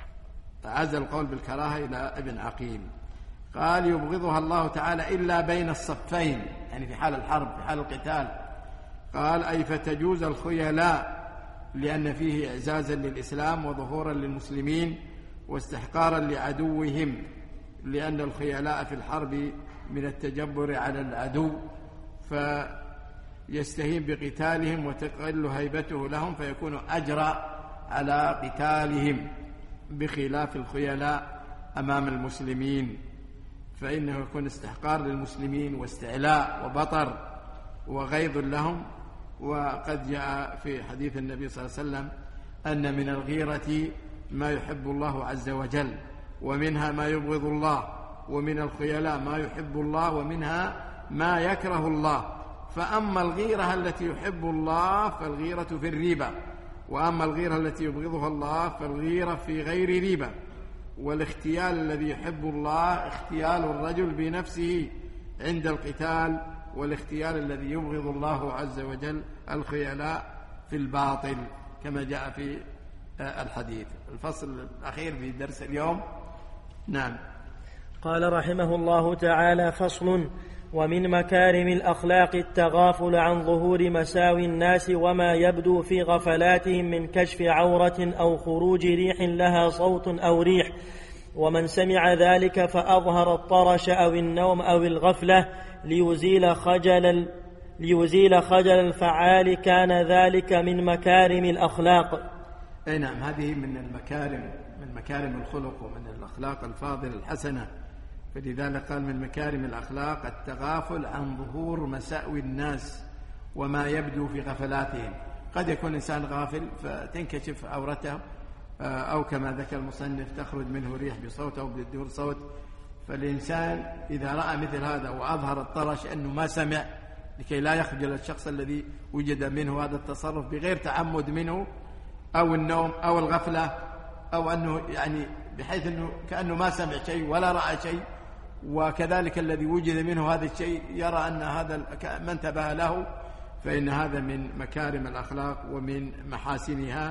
القول بالكراهة إلى ابن عقيل. قال يبغضها الله تعالى إلا بين الصفين، يعني في حال الحرب في حال القتال. قال أي فتجوز الخيلاء لأن فيه إعزازا للإسلام وظهورا للمسلمين واستحقارا لعدوهم، لأن الخيلاء في الحرب من التجبر على العدو فيستهين بقتالهم وتقل هيبته لهم فيكون أجرى على قتالهم، بخلاف الخيلاء أمام المسلمين فإنه يكون استحقار للمسلمين واستعلاء وبطر وغيظ لهم. وقد جاء في حديث النبي صلى الله عليه وسلم أن من الغيرة ما يحب الله عز وجل ومنها ما يبغض الله، ومن الخيلاء ما يحب الله ومنها ما يكره الله. فأما الغيرة التي يحب الله فالغيرة في الريبة، وأما الغيرة التي يبغضها الله فالغيرة في غير ريبة. والاختيال الذي يحب الله اختيال الرجل بنفسه عند القتال، والاختيال الذي يبغض الله عز وجل الخيلاء في الباطل كما جاء في الحديث. الفصل الأخير في درس اليوم. نعم. قال رحمه الله تعالى فصل: ومن مكارم الأخلاق التغافل عن ظهور مساوي الناس وما يبدو في غفلاتهم من كشف عورة أو خروج ريح لها صوت أو ريح، ومن سمع ذلك فأظهر الطرش أو النوم أو الغفلة ليزيل خجل, ليزيل خجل الفعال كان ذلك من مكارم الأخلاق. أي نعم، هذه من المكارم، من مكارم الخلق ومن الأخلاق الفاضلة الحسنة. فلذلك قال من مكارم الأخلاق التغافل عن ظهور مساوي الناس وما يبدو في غفلاتهم. قد يكون إنسان غافل فتنكشف عورته، أو كما ذكر المصنف تخرج منه ريح بصوت أو بدون صوت. فالإنسان إذا رأى مثل هذا وأظهر الطرش أنه ما سمع لكي لا يخجل الشخص الذي وجد منه هذا التصرف بغير تعمد منه، أو النوم أو الغفلة، أو أنه يعني بحيث أنه كأنه ما سمع شيء ولا رأى شيء، وكذلك الذي وجد منه هذا الشيء يرى أن هذا ما انتبه له، فإن هذا من مكارم الأخلاق ومن محاسنها.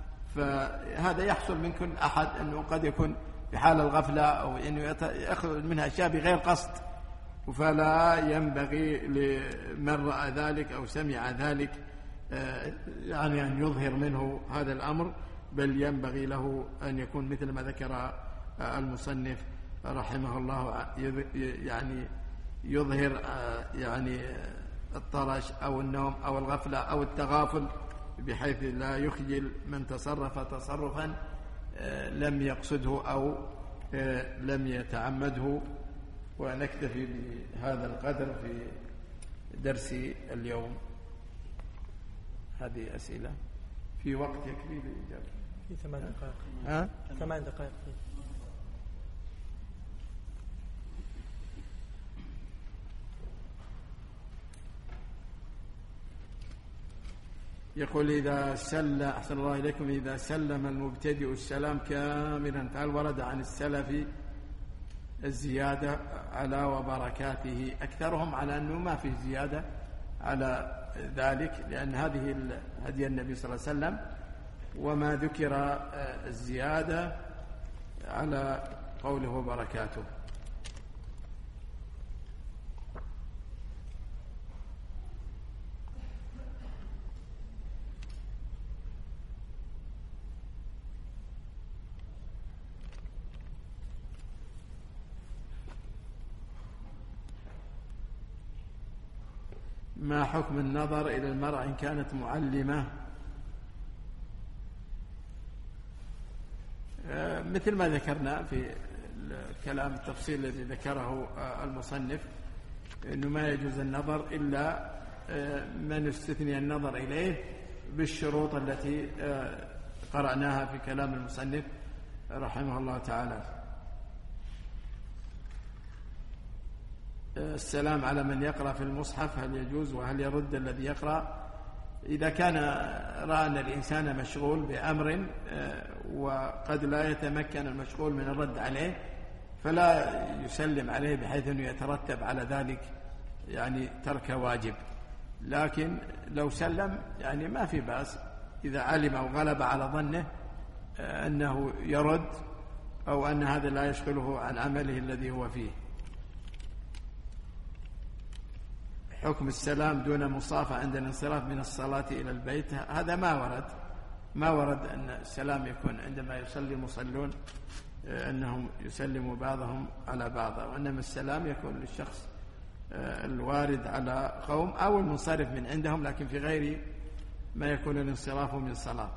فهذا يحصل من كل أحد، أنه قد يكون في حال الغفلة أو أنه يأخذ منها أشياء بغير قصد، فلا ينبغي لمن رأى ذلك أو سمع ذلك يعني أن يظهر منه هذا الأمر، بل ينبغي له أن يكون مثل ما ذكر المصنف رحمه الله، يعني يظهر يعني الطرش أو النوم أو الغفلة أو التغافل بحيث لا يخجل من تصرف تصرفا لم يقصده أو لم يتعمده. ونكتفي بهذا القدر في درس اليوم. هذه أسئلة في وقت يكفي للإجابة. في ثمان دقائق. ها؟ ثمان دقائق. يقول إذا سلم أحسن الله إليكم إذا سلم المبتدئ السلام كاملا فهل ورد عن السلف الزيادة على وبركاته؟ أكثرهم على أنه ما في زيادة على ذلك، لأن هذه هدي النبي صلى الله عليه وسلم، وما ذكر الزيادة على قوله وبركاته. ما حكم النظر إلى المرأة إن كانت معلمة؟ مثل ما ذكرنا في الكلام التفصيل الذي ذكره المصنف، أنه ما يجوز النظر إلا من استثني النظر إليه بالشروط التي قرأناها في كلام المصنف رحمه الله تعالى. السلام على من يقرأ في المصحف هل يجوز، وهل يرد الذي يقرأ؟ إذا كان رأى أن الإنسان مشغول بأمر وقد لا يتمكن المشغول من الرد عليه فلا يسلم عليه بحيث أنه يترتب على ذلك يعني ترك واجب، لكن لو سلم يعني ما في بأس إذا علم أو غلب على ظنه أنه يرد أو أن هذا لا يشغله عن عمله الذي هو فيه. حكم السلام دون مصافة عند الانصراف من الصلاة إلى البيت؟ هذا ما ورد ما ورد أن السلام يكون عندما يصلي المصلون أنهم يسلموا بعضهم على بعض، وإنما السلام يكون للشخص الوارد على قوم أو المنصرف من عندهم، لكن في غير ما يكون الانصراف من صلاة.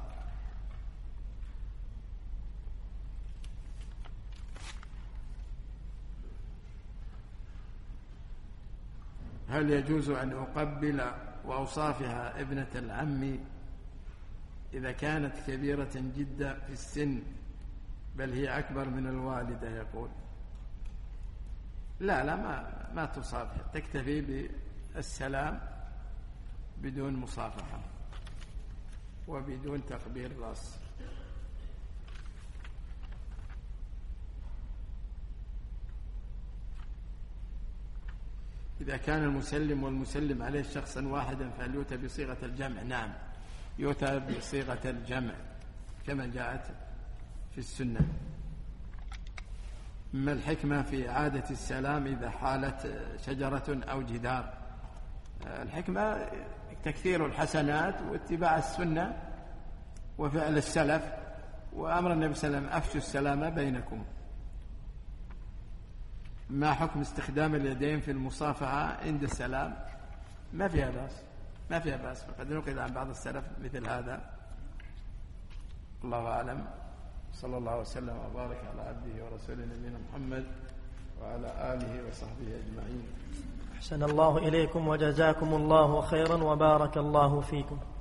هل يجوز أن أقبل وأصافح ابنة العم إذا كانت كبيرة جدا في السن بل هي أكبر من الوالدة؟ يقول لا لا ما, ما تصافح، تكتفي بالسلام بدون مصافحة وبدون تقبيل الرأس. إذا كان المسلم والمسلم عليه شخصا واحدا فهل يؤتى بصيغة الجمع؟ نعم يؤتى بصيغة الجمع كما جاءت في السنة. ما الحكمة في إعادة السلام إذا حالت شجرة أو جدار؟ الحكمة تكثير الحسنات واتباع السنة وفعل السلف، وأمر النبي صلى الله عليه وسلم أفشوا السلام بينكم. ما حكم استخدام اليدين في المصافحة عند السلام؟ ما فيها بأس ما فيها بأس فقد نقل عن بعض السلف مثل هذا. الله أعلم. صلى الله وسلم وبارك على عبده ورسوله نبينا محمد وعلى آله وصحبه أجمعين. أحسن الله إليكم وجزاكم الله خيرا وبارك الله فيكم.